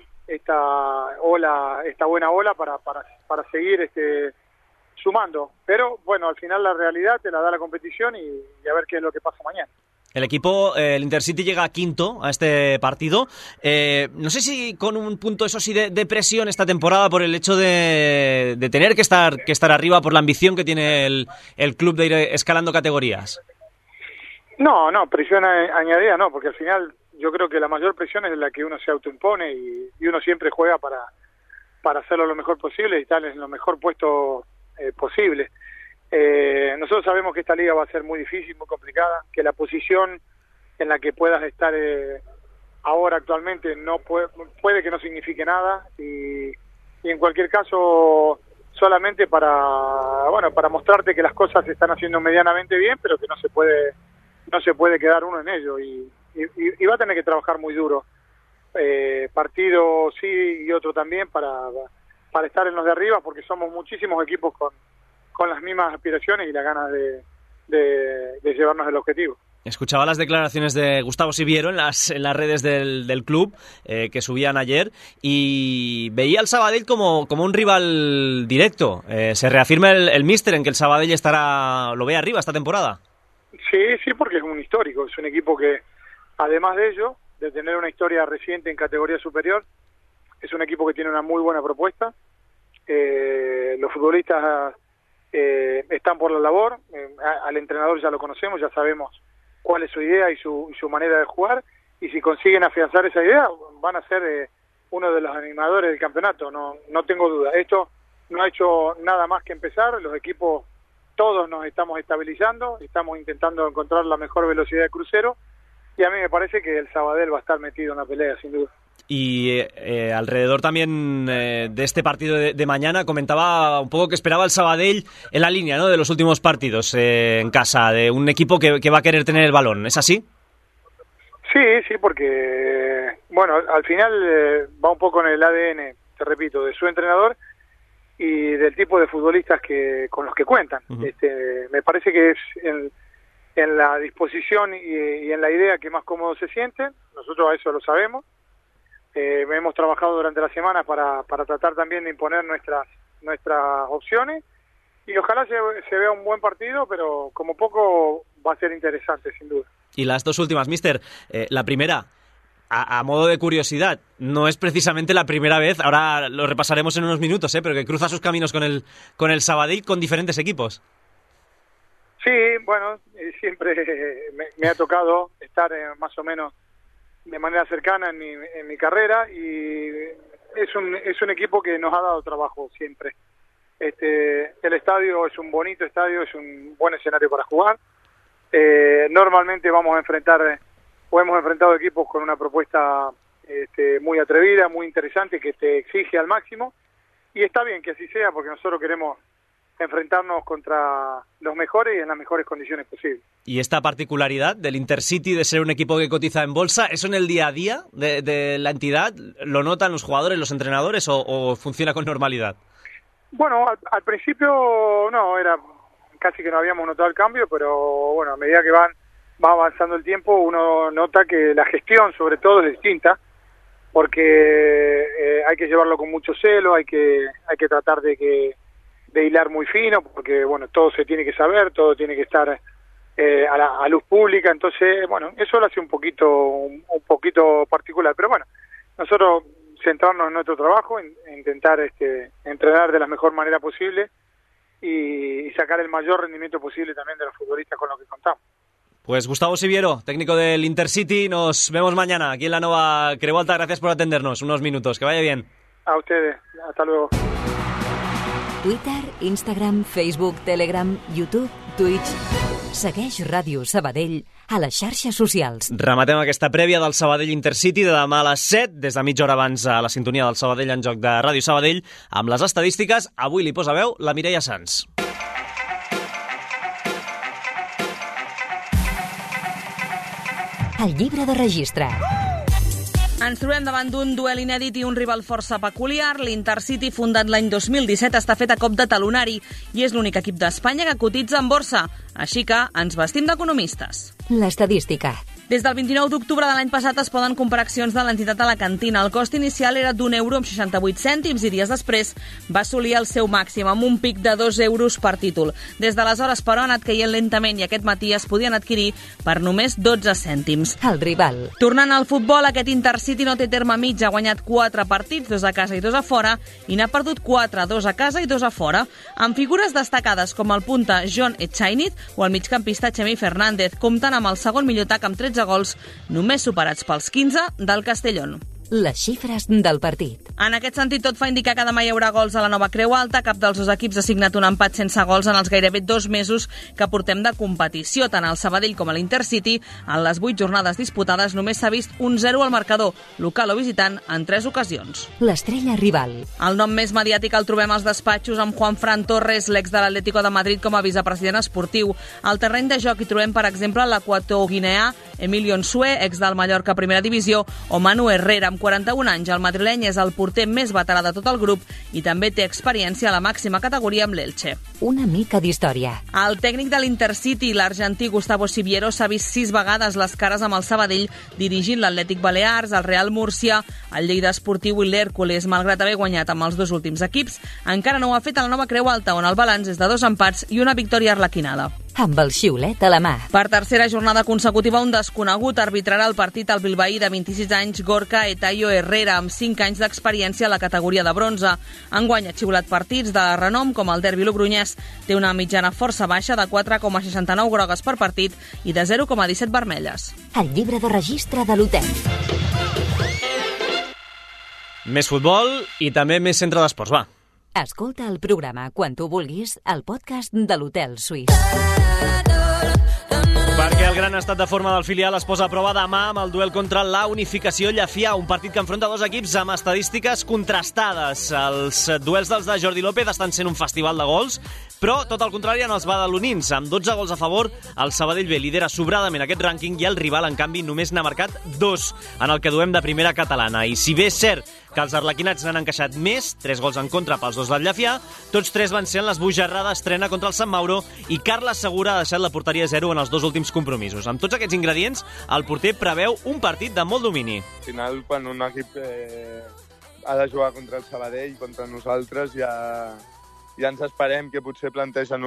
Speaker 9: buena ola para seguir sumando. Pero bueno, al final la realidad te la da la competición y a ver qué es lo que pasa mañana.
Speaker 2: El equipo, el Intercity, llega quinto a este partido. No sé si con un punto, eso sí, de presión esta temporada por el hecho de tener que estar arriba, por la ambición que tiene el club de ir escalando categorías.
Speaker 9: No, presión añadida no, porque al final yo creo que la mayor presión es la que uno se autoimpone y uno siempre juega para hacerlo lo mejor posible y estar en lo mejor puesto posible. Nosotros sabemos que esta liga va a ser muy difícil, muy complicada, que la posición en la que puedas estar ahora actualmente no puede que no signifique nada y en cualquier caso solamente para mostrarte que las cosas se están haciendo medianamente bien, pero que no se puede quedar uno en ello y va a tener que trabajar muy duro partido sí y otro también para estar en los de arriba, porque somos muchísimos equipos con las mismas aspiraciones y las ganas de llevarnos el objetivo.
Speaker 2: Escuchaba las declaraciones de Gustavo Siviero en las redes del club que subían ayer y veía al Sabadell como un rival directo. ¿Se reafirma el míster en que el Sabadell lo ve arriba esta temporada?
Speaker 9: Sí, porque es un histórico, es un equipo que, además de ello, de tener una historia reciente en categoría superior, es un equipo que tiene una muy buena propuesta. Los futbolistas están por la labor, al entrenador ya lo conocemos, ya sabemos cuál es su idea y su manera de jugar, y si consiguen afianzar esa idea van a ser uno de los animadores del campeonato, no tengo duda. Esto no ha hecho nada más que empezar, los equipos todos nos estamos estabilizando, estamos intentando encontrar la mejor velocidad de crucero, y a mí me parece que el Sabadell va a estar metido en la pelea, sin duda.
Speaker 2: Y alrededor también de este partido de mañana comentaba un poco que esperaba el Sabadell en la línea, ¿no?, de los últimos partidos en casa, de un equipo que va a querer tener el balón. ¿Es así?
Speaker 9: Sí, porque bueno, al final va un poco en el ADN, te repito, de su entrenador y del tipo de futbolistas con los que cuentan. Uh-huh. Me parece que es en la disposición y en la idea que más cómodos se sienten. Nosotros a eso lo sabemos. Hemos trabajado durante la semana para tratar también de imponer nuestras opciones y ojalá se vea un buen partido, pero como poco va a ser interesante, sin duda.
Speaker 2: Y las dos últimas, míster. La primera, a modo de curiosidad, no es precisamente la primera vez, ahora lo repasaremos en unos minutos, pero que cruza sus caminos con el Sabadell con diferentes equipos.
Speaker 9: Sí, bueno, siempre me ha tocado estar más o menos de manera cercana en mi carrera, y es un equipo que nos ha dado trabajo siempre. El estadio es un bonito estadio, es un buen escenario para jugar. Normalmente vamos a enfrentar o hemos enfrentado equipos con una propuesta muy atrevida, muy interesante, que te exige al máximo, y está bien que así sea, porque nosotros queremos enfrentarnos contra los mejores y en las mejores condiciones posibles.
Speaker 2: Y esta particularidad del Intercity de ser un equipo que cotiza en bolsa, ¿eso en el día a día de la entidad lo notan los jugadores, los entrenadores, o funciona con normalidad?
Speaker 9: Bueno, al principio no, era casi que no habíamos notado el cambio, pero bueno, a medida que va avanzando el tiempo, uno nota que la gestión sobre todo es distinta, porque hay que llevarlo con mucho celo, hay que tratar de hilar muy fino, porque bueno, todo se tiene que saber, todo tiene que estar a luz pública, entonces bueno, eso lo hace un poquito particular, pero bueno, nosotros centrarnos en nuestro trabajo, en intentar entrenar de la mejor manera posible y sacar el mayor rendimiento posible también de los futbolistas con los que contamos.
Speaker 2: Pues Gustavo Siviero, técnico del Intercity, nos vemos mañana aquí en la Nova Creu Alta. Gracias por atendernos unos minutos, que vaya bien.
Speaker 9: A ustedes, hasta luego.
Speaker 1: Twitter, Instagram, Facebook, Telegram, YouTube, Twitch. Segueix Ràdio Sabadell a les xarxes socials.
Speaker 2: Rematem aquesta prèvia del Sabadell Intercity de demà a les 7, des de mitja hora abans a la sintonia del Sabadell en joc de Ràdio Sabadell, amb les estadístiques. Avui li posa veu la Mireia Sans.
Speaker 1: El llibre de registre.
Speaker 10: Ens trobem davant d'un duel inèdit i un rival força peculiar. L'Intercity, fundat l'any 2017, està fet a cop de talonari i és l'únic equip d'Espanya que cotitza en borsa. Així que ens vestim d'economistes.
Speaker 1: L'estadística.
Speaker 10: Des del 29 d'octubre de l'any passat es poden comprar accions de l'entitat a la cantina. El cost inicial era d'1,68 € i dies després va assolir el seu màxim amb un pic de 2 euros per títol. Des d'aleshores, però, ha anat caient lentament i aquest matí es podien adquirir per només 12 cèntims.
Speaker 1: El rival.
Speaker 10: Tornant al futbol, aquest Intercity no té terme mig. Ha guanyat 4 partits, 2 a casa i 2 a fora, i n'ha perdut 4, 2 a casa i 2 a fora, amb figures destacades com el punta John Etchainit o el migcampista Chemi Fernández, comptant amb el segon millor atac amb 13 gols, només superats pels 15 del Castellón.
Speaker 1: Les xifres del partit.
Speaker 10: En aquest sentit, tot fa indicar que demà hi haurà gols a la Nova Creu Alta. Cap dels dos equips ha signat un empat sense gols en els gairebé 2 mesos que portem de competició. Tant el Sabadell com l'Intercity, en les 8 jornades disputades, només s'ha vist un 0 al marcador, local o visitant, en 3 ocasions.
Speaker 1: L'estrella rival.
Speaker 10: El nom més mediàtic el trobem als despatxos amb Juan Fran Torres, l'ex de l'Atlético de Madrid, com a vicepresident esportiu. Al terreny de joc hi trobem, per exemple, l'equatoguineà Emilio Nsue, ex del Mallorca Primera Divisió, o Manu Herrera, amb amb 41 anys, el madrileny és el porter més veterà de tot el grup i també té experiència a la màxima categoria amb l'Elche.
Speaker 1: Una mica d'història.
Speaker 10: El tècnic de l'Intercity, l'argentí Gustavo Siviero, s'ha vist 6 vegades les cares amb el Sabadell dirigint l'Atlètic Balears, el Real Múrcia, el Lleida Esportiu i l'Hèrcules. Malgrat haver guanyat amb els 2 últims equips, encara no ho ha fet a la nova Creu Alta, on el balanç és de 2 empats i una victòria arlequinada.
Speaker 1: Amb el xiulet a la mà.
Speaker 10: Per tercera jornada consecutiva, un desconegut arbitrarà el partit al bilbaí de 26 anys, Gorka Etayo Herrera, amb 5 anys d'experiència a la categoria de bronze. Enguany ha xiulat partits de renom com el derbi logronès. Té una mitjana força baixa de 4,69 grogues per partit i de 0,17 vermelles.
Speaker 1: El llibre de registre de l'hotel.
Speaker 2: Més futbol i també més centre d'esports, va.
Speaker 1: Escolta el programa quan tu vulguis al podcast de l'Hotel Suís.
Speaker 2: Perquè el gran estat de forma del filial es posa a prova demà amb el duel contra la Unificació Llefià, un partit que enfronta 2 equips amb estadístiques contrastades. Els duels dels de Jordi López estan sent un festival de gols, però tot el contrari en els badalonins. Amb 12 gols a favor, el Sabadell B lidera sobradament aquest rànquing i el rival, en canvi, només n'ha marcat 2 en el que duem de primera catalana. I si bé és cert que els arlequinats n'han encaixat més, 3 gols en contra pels 2 del Llefià, tots 3 van ser en l'esbojarrada estrena contra el Sant Mauro i Carles Segura ha deixat la porteria 0 en els 2 últims compromisos. Amb tots aquests ingredients, el porter preveu un partit de molt domini.
Speaker 11: Al final, quan un equip ha de jugar contra el Sabadell, contra nosaltres, ja ens esperem que potser plantegen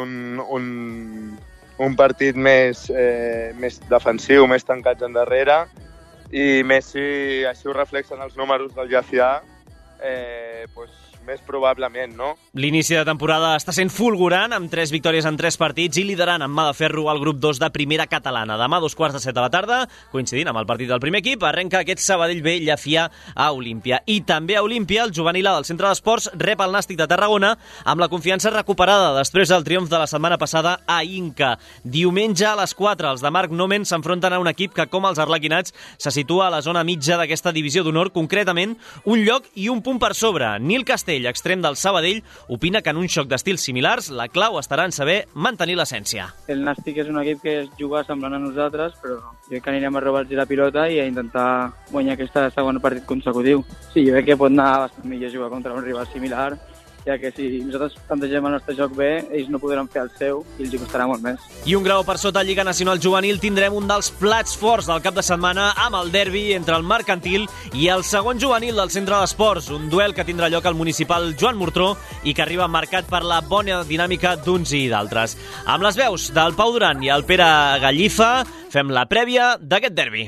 Speaker 11: un partit més defensiu, més tancats endarrere, i més si així ho reflexen els números del Llefià, més probablement, no?
Speaker 2: L'inici de temporada està sent fulgurant, amb 3 victòries en 3 partits i liderant amb mà de ferro el grup 2 de primera catalana. Demà, 2:15 de la tarda, coincidint amb el partit del primer equip, arrenca aquest Sabadell B Llefià a Olímpia. I també a Olímpia, el juvenil A del Centre d'Esports rep el Nàstic de Tarragona amb la confiança recuperada després del triomf de la setmana passada a Inca. Diumenge a les 4, els de Marc Nomen s'enfronten a un equip que, com els arlequinats, se situa a la zona mitja d'aquesta divisió d'honor, concretament un lloc i un punt per sobre. Nil Castell, extrem del Sabadell, opina que en un xoc d'estils similars la clau estarà en saber mantenir l'essència.
Speaker 12: El Nàstic és un equip que es juga semblant a nosaltres, però jo crec que anirem a robar-los la pilota i a intentar guanyar aquest segon partit consecutiu. Sí, jo crec que pot anar bastant millor jugar contra un rival similar, ja que si nosaltres plantegem el nostre joc bé, ells no podran fer el seu i els hi costarà molt més.
Speaker 2: I un grau per sota a Lliga Nacional Juvenil tindrem un dels plats forts del cap de setmana amb el derbi entre el Mercantil i el segon juvenil del Centre d'Esports, un duel que tindrà lloc al municipal Joan Mortró i que arriba marcat per la bona dinàmica d'uns i d'altres. Amb les veus del Pau Duran i el Pere Gallifa fem la prèvia d'aquest derbi.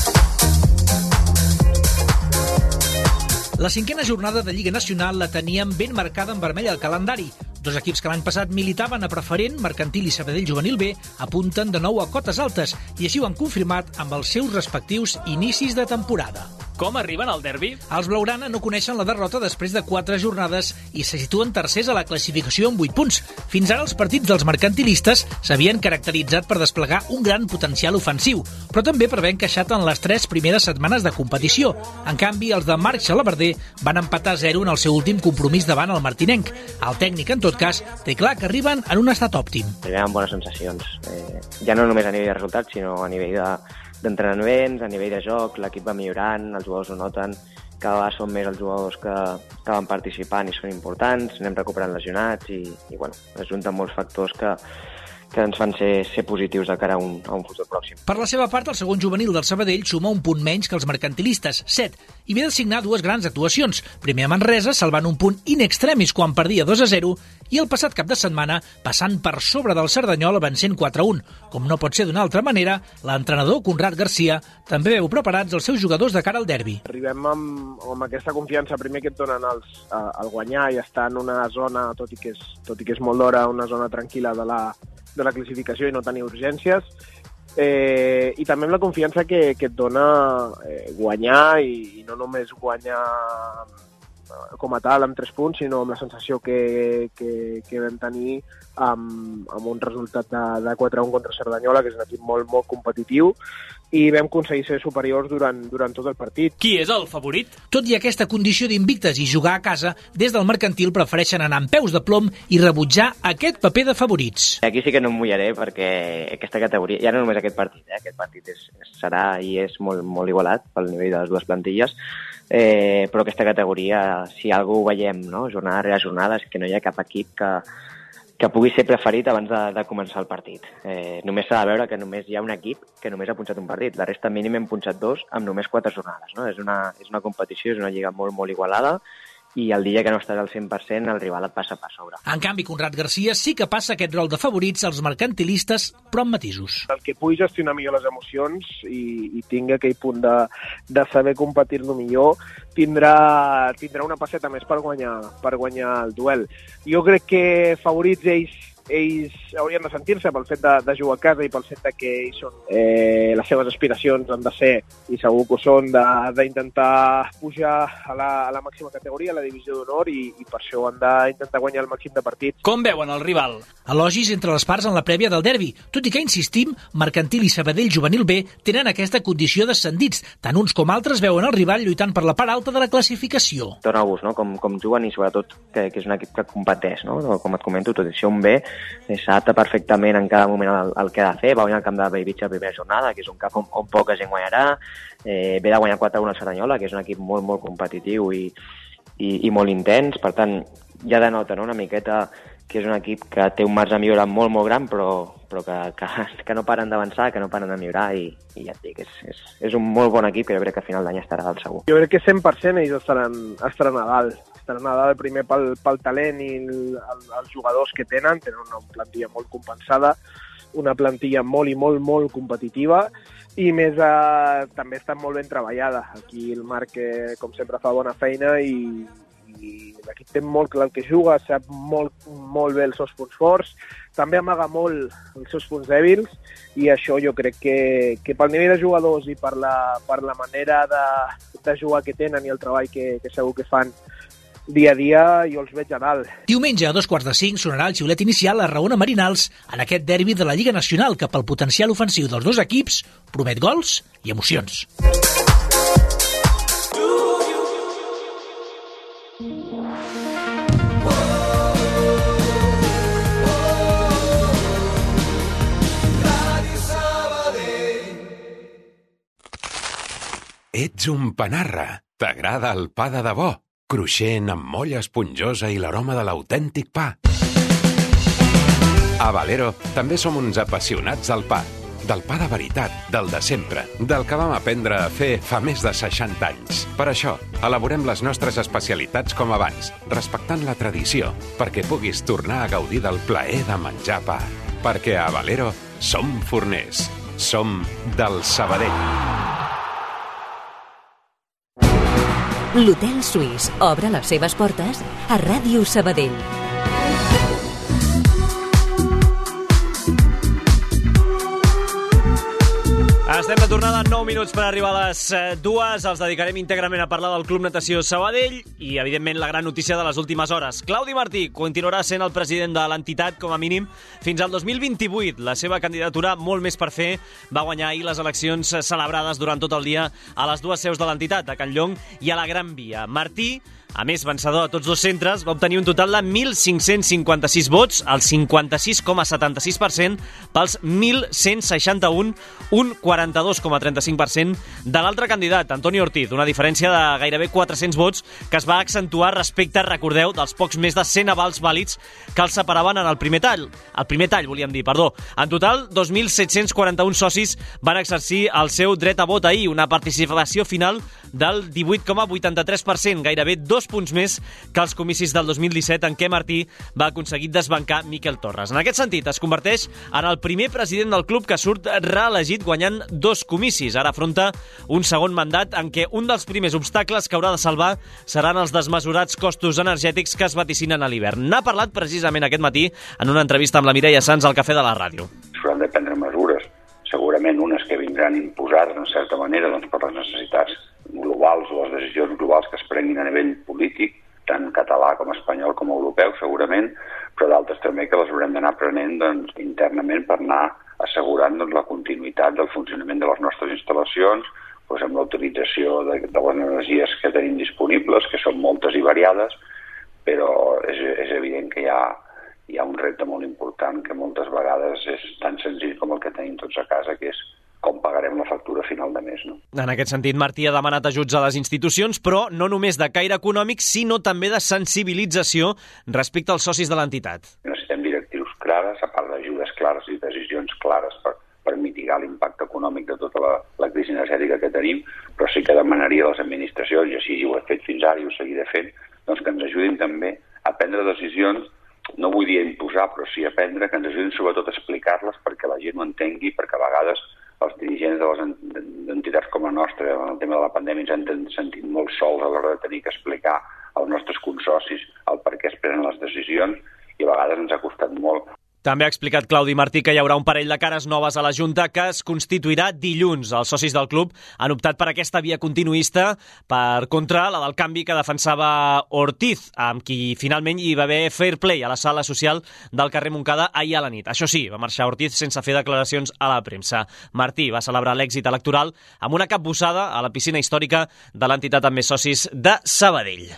Speaker 13: La 5a jornada de Lliga Nacional la teníem ben marcada en vermell al calendari. 2 equips que l'any passat militaven a preferent, Mercantil i Sabadell Juvenil B, apunten de nou a cotes altes i així ho han confirmat amb els seus respectius inicis de temporada.
Speaker 2: Com arriben al derbi?
Speaker 13: Els blaugrana no coneixen la derrota després de 4 jornades i se situen tercers a la classificació amb 8 punts. Fins ara els partits dels mercantilistes s'havien caracteritzat per desplegar un gran potencial ofensiu, però també per haver encaixat en les 3 primeres setmanes de competició. En canvi, els de Marc Xalabarder van empatar 0 en el seu últim compromís davant el martinenc. El tècnic, en tot cas, té clar que arriben en un estat òptim.
Speaker 14: Arribem amb bones sensacions, ja no només a nivell de resultats, sinó a nivell d'entrenaments, a nivell de joc, l'equip va millorant, els jugadors ho noten, cada vegada són més els jugadors que van participant i són importants, anem recuperant lesionats i bueno, es junten molts factors que ens fan ser positius de cara a un futur pròxim.
Speaker 13: Per la seva part, el segon juvenil del Sabadell suma un punt menys que els mercantilistes, 7, i ve de signar 2 grans actuacions. Primer a Manresa, salvant un punt in extremis quan perdia 2-0, i el passat cap de setmana passant per sobre del Cerdanyol vencent 4-1. Com no pot ser d'una altra manera, l'entrenador Conrad Garcia també veu preparats els seus jugadors de cara al derbi.
Speaker 7: Arribem amb aquesta confiança primer que et donen al guanyar i estar en una zona, tot i que és molt d'hora, una zona tranquil·la de la classificació i no tenir urgències, i també amb la confiança que et dona guanyar i no només guanyar com a tal amb 3 punts, sinó amb la sensació que vam tenir amb un resultat de 4-1 contra Cerdanyola, que és un equip molt, molt competitiu, i vam aconseguir ser superiors durant tot el partit.
Speaker 2: Qui és el favorit?
Speaker 13: Tot i aquesta condició d'invictes i jugar a casa, des del Mercantil prefereixen anar amb peus de plom i rebutjar aquest paper de favorits.
Speaker 14: Aquí sí que no em mullaré perquè aquesta categoria, ja no només aquest partit serà i és molt, molt igualat pel nivell de les dues plantilles, però aquesta categoria, si algú ho veiem, no? Jornada rere jornada, és que no hi ha cap equip que pugui ser preferit abans de començar el partit. Només s'ha de veure que només hi ha un equip que només ha punxat un partit. La resta mínim hem punxat 2 amb només 4 jornades. No? És una competició, és una lliga molt, molt igualada, i el dia que no estàs al 100% el rival et passa per sobre.
Speaker 13: En canvi, Conrad Garcia sí que passa aquest rol de favorits als mercantilistes, però amb matisos.
Speaker 7: El que pugui gestionar millor les emocions i tingui aquell punt de saber competir-lo millor, tindrà una passeta més per guanyar el duel. Jo crec que favorits ells haurien de sentir-se pel fet de jugar a casa i pel fet que ells són, les seves aspiracions han de ser, i segur que ho són, d'intentar pujar a la màxima categoria, a la divisió d'honor, i per això han d'intentar guanyar el màxim de partits.
Speaker 13: Com veuen el rival? Elogis entre les parts en la prèvia del derbi, tot i que, insistim, Mercantil i Sabadell Juvenil B tenen aquesta condició d'ascendits. Tant uns com altres veuen el rival lluitant per la part alta de la classificació.
Speaker 14: Dóna gust, no? Com juguen, i sobretot que és un equip que competeix, no? Com et comento, tot i ser un B, s'adapta perfectament en cada moment el que ha de fer. Va guanyar el camp de Bellvitge la primera jornada, que és un camp on poca gent guanyarà. Ve de guanyar 4-1 al Cerdanyola, que és un equip molt, molt competitiu i molt intens. Per tant, ja denota, no? Una miqueta que és un equip que té un marge de millora molt, molt gran, però que no paren d'avançar, que no paren de millorar, i ja et dic, és un molt bon equip que jo crec que a final d'any estarà dalt segur.
Speaker 7: Jo crec que 100% ells estaran a dalt. Estaran a dalt primer pel talent i els jugadors que tenen una plantilla molt compensada, una plantilla molt i molt, molt competitiva, i més també està molt ben treballada. Aquí el Marc, com sempre, fa bona feina, i l'equip té molt clar el que juga, sap molt bé els seus punts forts, també amaga molt els seus punts dèbils, i això jo crec que pel nivell de jugadors i per la manera de jugar que tenen i el treball que segur que fan dia a dia, jo els veig a dalt.
Speaker 13: Diumenge a 4:45 sonarà el xiulet inicial a Raona Marinals en aquest derbi de la Lliga Nacional, que pel potencial ofensiu dels dos equips promet gols i emocions.
Speaker 15: Ets un panarra. T'agrada el pa de debò? Cruixent, amb molla esponjosa i l'aroma de l'autèntic pa. A Valero també som uns apassionats del pa. Del pa de veritat, del de sempre, del que vam aprendre a fer fa més de 60 anys. Per això, elaborem les nostres especialitats com abans, respectant la tradició, perquè puguis tornar a gaudir del plaer de menjar pa. Perquè a Valero som forners. Som del Sabadell.
Speaker 1: L'Hotel Suís obre les seves portes a Ràdio Sabadell.
Speaker 2: Estem de tornada, 9 minuts per arribar a les 2. Els dedicarem íntegrament a parlar del Club Natació Sabadell i, evidentment, la gran notícia de les últimes hores. Claudi Martí continuarà sent el president de l'entitat, com a mínim, fins al 2028. La seva candidatura, molt més per fer, va guanyar ahir les eleccions celebrades durant tot el dia a les dues seus de l'entitat, a Can Llong i a la Gran Via. Martí, a més vencedor a tots dos centres, va obtenir un total de 1.556 vots, el 56,76% pels 1.161, un 42,35% de l'altre candidat, Antoni Ortiz, una diferència de gairebé 400 vots que es va accentuar respecte, recordeu, dels pocs més de 100 avals vàlids que els separaven en el primer tall. En total, 2.741 socis van exercir el seu dret a vot ahir, una participació final del 18,83%, gairebé 2 punts més que els comicis del 2017 en què Martí va aconseguir desbancar Miquel Torres. En aquest sentit, es converteix en el primer president del club que surt reelegit guanyant 2 comicis. Ara afronta un segon mandat en què un dels primers obstacles que haurà de salvar seran els desmesurats costos energètics que es vaticinen a l'hivern. N'ha parlat precisament aquest matí en una entrevista amb la Mireia Sans al Cafè de la Ràdio.
Speaker 16: S'hauran de prendre mesures, segurament unes que vindran imposades en certa manera per les necessitats globals o les decisions globals que es prenguin a nivell polític, tant català com espanyol com europeu segurament, però d'altres també que les haurem d'anar prenent internament per anar assegurant la continuïtat del funcionament de les nostres instal·lacions, amb la utilització de les energies que tenim disponibles, que són moltes i variades, però és evident que hi ha un repte molt important que moltes vegades és tan senzill com el que tenim tots a casa, que és com pagarem la factura final de mes. No?
Speaker 2: En aquest sentit, Martí ha demanat ajuts a les institucions, però no només de caire econòmic, sinó també de sensibilització respecte als socis de l'entitat.
Speaker 16: Necessitem directrius clares, a part d'ajudes clares i decisions clares per mitigar l'impacte econòmic de tota la crisi energètica que tenim, però sí que demanaria a les administracions, i així ho he fet fins ara i ho seguiré fent, doncs que ens ajudin també a prendre decisions, no vull dir imposar, però sí a prendre, que ens ajudin sobretot a explicar-les perquè la gent ho entengui, perquè a vegades els dirigents de les entitats com la nostra, en el tema de la pandèmia, ens han sentit molt sols a l'hora de tenir que explicar als nostres consocis el per què es prenen les decisions i a vegades ens ha costat molt.
Speaker 2: També ha explicat Claudi Martí que hi haurà un parell de cares noves a la Junta que es constituirà dilluns. Els socis del club han optat per aquesta via continuista per contra la del canvi que defensava Ortiz, amb qui finalment hi va haver fair play a la sala social del carrer Montcada ahir a la nit. Això sí, va marxar Ortiz sense fer declaracions a la premsa. Martí va celebrar l'èxit electoral amb una capbussada a la piscina històrica de l'entitat amb més socis de Sabadell.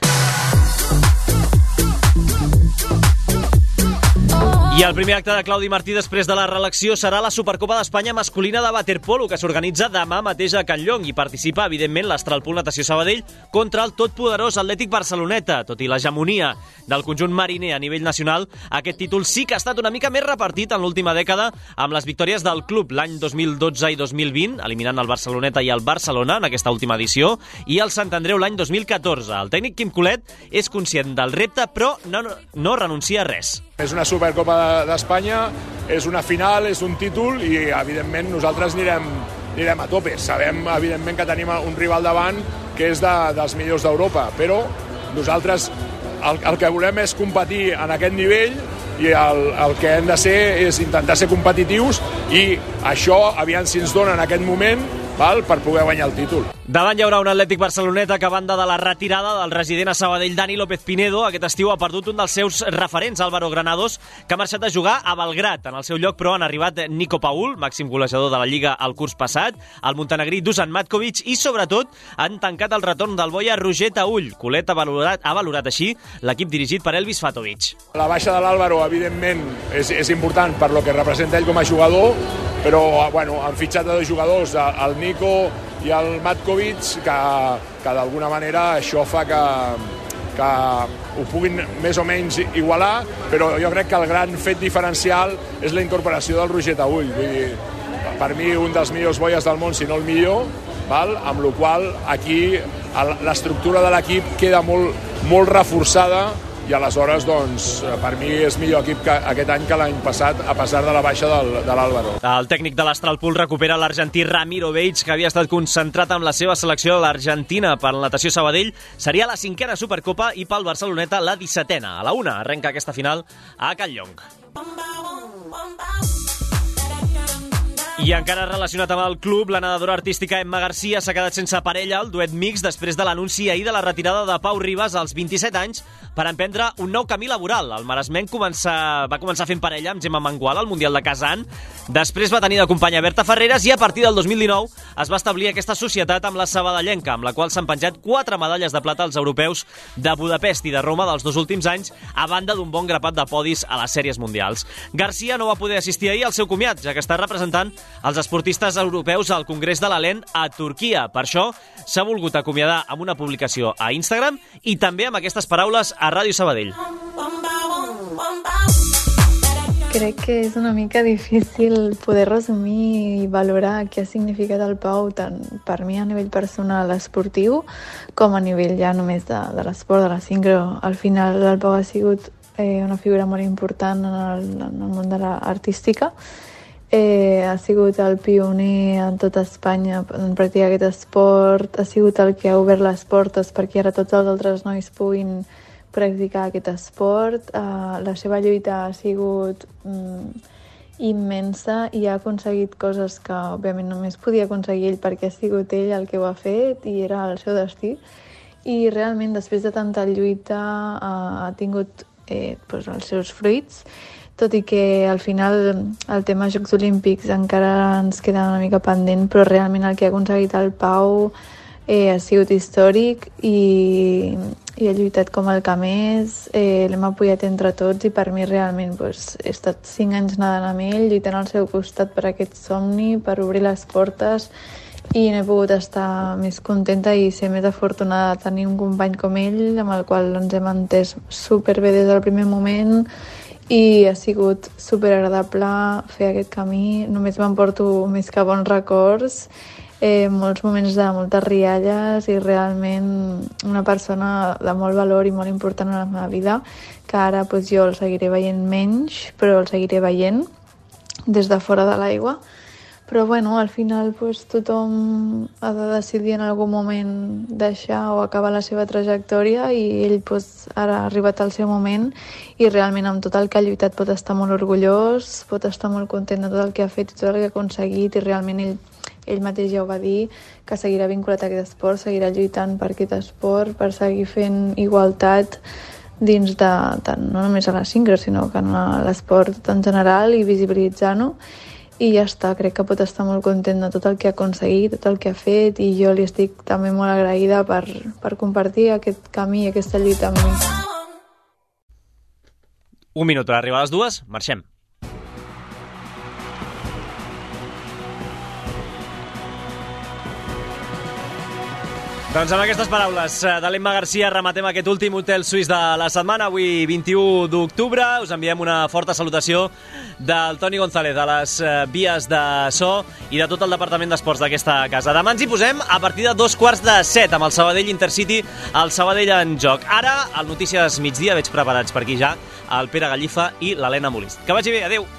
Speaker 2: I el primer acte de Claudi Martí després de la reelecció serà la Supercopa d'Espanya masculina de waterpolo, que s'organitza demà mateix a Can Llong i participa, evidentment, l'Astralpool Natació Sabadell contra el totpoderós Atlètic Barceloneta. Tot i l'hegemonia del conjunt mariner a nivell nacional, aquest títol sí que ha estat una mica més repartit en l'última dècada amb les victòries del club l'any 2012 i 2020, eliminant el Barceloneta i el Barcelona en aquesta última edició, i el Sant Andreu l'any 2014. El tècnic Quim Colet és conscient del repte, però no renuncia a res.
Speaker 17: És una Supercopa d'Espanya, és una final, és un títol i, evidentment, nosaltres anirem a tope. Sabem, evidentment, que tenim un rival davant que és dels millors d'Europa, però nosaltres el que volem és competir en aquest nivell i el que hem de ser és intentar ser competitius i això, aviam si ens dona en aquest moment, per poder guanyar el títol.
Speaker 2: Davant hi haurà un Atlètic Barceloneta que, a banda de la retirada del resident a Sabadell Dani López Pinedo, aquest estiu ha perdut un dels seus referents, Álvaro Granados, que ha marxat a jugar a Belgrat. En el seu lloc, però, han arribat Nico Paul, màxim golejador de la Lliga el curs passat, el montenegrí Dusan Matkovic i, sobretot, han tancat el retorn del boia Roger Taüll. Colet ha valorat així l'equip dirigit per Elvis Fatovic.
Speaker 17: La baixa de l'Álvaro, evidentment, és important per lo que representa ell com a jugador, però han fitxat a dos jugadors, el Nico i el Matkovic, que d'alguna manera això fa que ho puguin més o menys igualar, però jo crec que el gran fet diferencial és la incorporació del Roger Taüll. Vull dir, per mi un dels millors boies del món, si no el millor, amb la qual aquí l'estructura de l'equip queda molt reforçada i aleshores, doncs, per mi és millor equip que aquest any que l'any passat, a pesar de la baixa de l'Álvaro.
Speaker 2: El tècnic de l'Astralpool recupera l'argentí Ramiro Beig, que havia estat concentrat amb la seva selecció a l'Argentina per la Natació Sabadell. Seria la 5a Supercopa i pel Barceloneta la 17a. A la 1 arrenca aquesta final a Can Llong. I encara relacionat amb el club, la nedadora artística Emma Garcia s'ha quedat sense parella al duet mix després de l'anunci ahir de la retirada de Pau Ribas als 27 anys per emprendre un nou camí laboral. El maresmenc va començar fent parella amb Gemma Mangual al Mundial de Kazan, després va tenir de companya Berta Ferreres i a partir del 2019 es va establir aquesta societat amb la sabadellenca, amb la qual s'han penjat 4 medalles de plata als europeus de Budapest i de Roma dels 2 últims anys, a banda d'un bon grapat de podis a les sèries mundials. Garcia no va poder assistir ahir al seu comiat, ja que està representant els esportistes europeus al Congrés de l'Alen a Turquia. Per això s'ha volgut acomiadar amb una publicació a Instagram i també amb aquestes paraules a Ràdio Sabadell.
Speaker 18: Crec que és una mica difícil poder resumir i valorar què ha significat el Pau tant per mi a nivell personal esportiu com a nivell ja només de l'esport, de la sincro. Al final el Pau ha sigut una figura molt important en el món de l'artística. Ha sigut el pioner en tota Espanya en practicar aquest esport, ha sigut el que ha obert les portes perquè ara tots els altres nois puguin practicar aquest esport. La seva lluita ha sigut immensa i ha aconseguit coses que òbviament només podia aconseguir ell perquè ha sigut ell el que ho ha fet i era el seu destí. I realment després de tanta lluita ha tingut els seus fruits, tot i que al final el tema Jocs Olímpics encara ens queda una mica pendent, però realment el que ha aconseguit el Pau ha sigut històric i he lluitat com el que més, l'hem apoyat entre tots i per mi realment he estat 5 anys nedant amb ell, lluitant al seu costat per aquest somni, per obrir les portes, i no he pogut estar més contenta i ser més afortunada de tenir un company com ell, amb el qual ens hem entès superbé des del primer moment i ha sigut superagradable fer aquest camí. Només m'emporto més que bons records, molts moments de moltes rialles i realment una persona de molt valor i molt important en la meva vida, que ara jo el seguiré veient menys, però el seguiré veient des de fora de l'aigua. Però al final tothom ha de decidir en algun moment deixar o acabar la seva trajectòria i ell ara ha arribat al seu moment i realment amb tot el que ha lluitat pot estar molt orgullós, pot estar molt content de tot el que ha fet i tot el que ha aconseguit, i realment ell mateix ja ho va dir, que seguirà vinculat a aquest esport, seguirà lluitant per aquest esport, per seguir fent igualtat dins de, no només a la sincro, sinó que en l'esport en general, i visibilitzant-ho. I ja està, crec que pot estar molt content de tot el que ha aconseguit, tot el que ha fet, i jo li estic també molt agraïda per compartir aquest camí i aquesta lluita amb mi.
Speaker 2: Un minut per arribar a les 2, marxem. Doncs amb aquestes paraules de l'Emma Garcia rematem aquest últim hotel suís de la setmana, avui 21 d'octubre. Us enviem una forta salutació del Toni González, de les vies de so i de tot el departament d'esports d'aquesta casa. Demà ens hi posem a partir de 6:45 amb el Sabadell Intercity, el Sabadell en joc. Ara, al Notícies Migdia, veig preparats per aquí ja el Pere Gallifa i l'Helena Molist. Que vagi bé, adeu!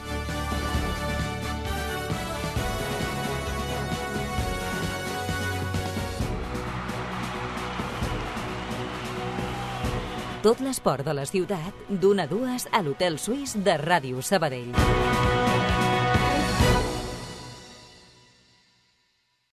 Speaker 1: Tot l'esport de la ciutat, d'1 a 2 a l'Hotel Suís de Ràdio Sabadell.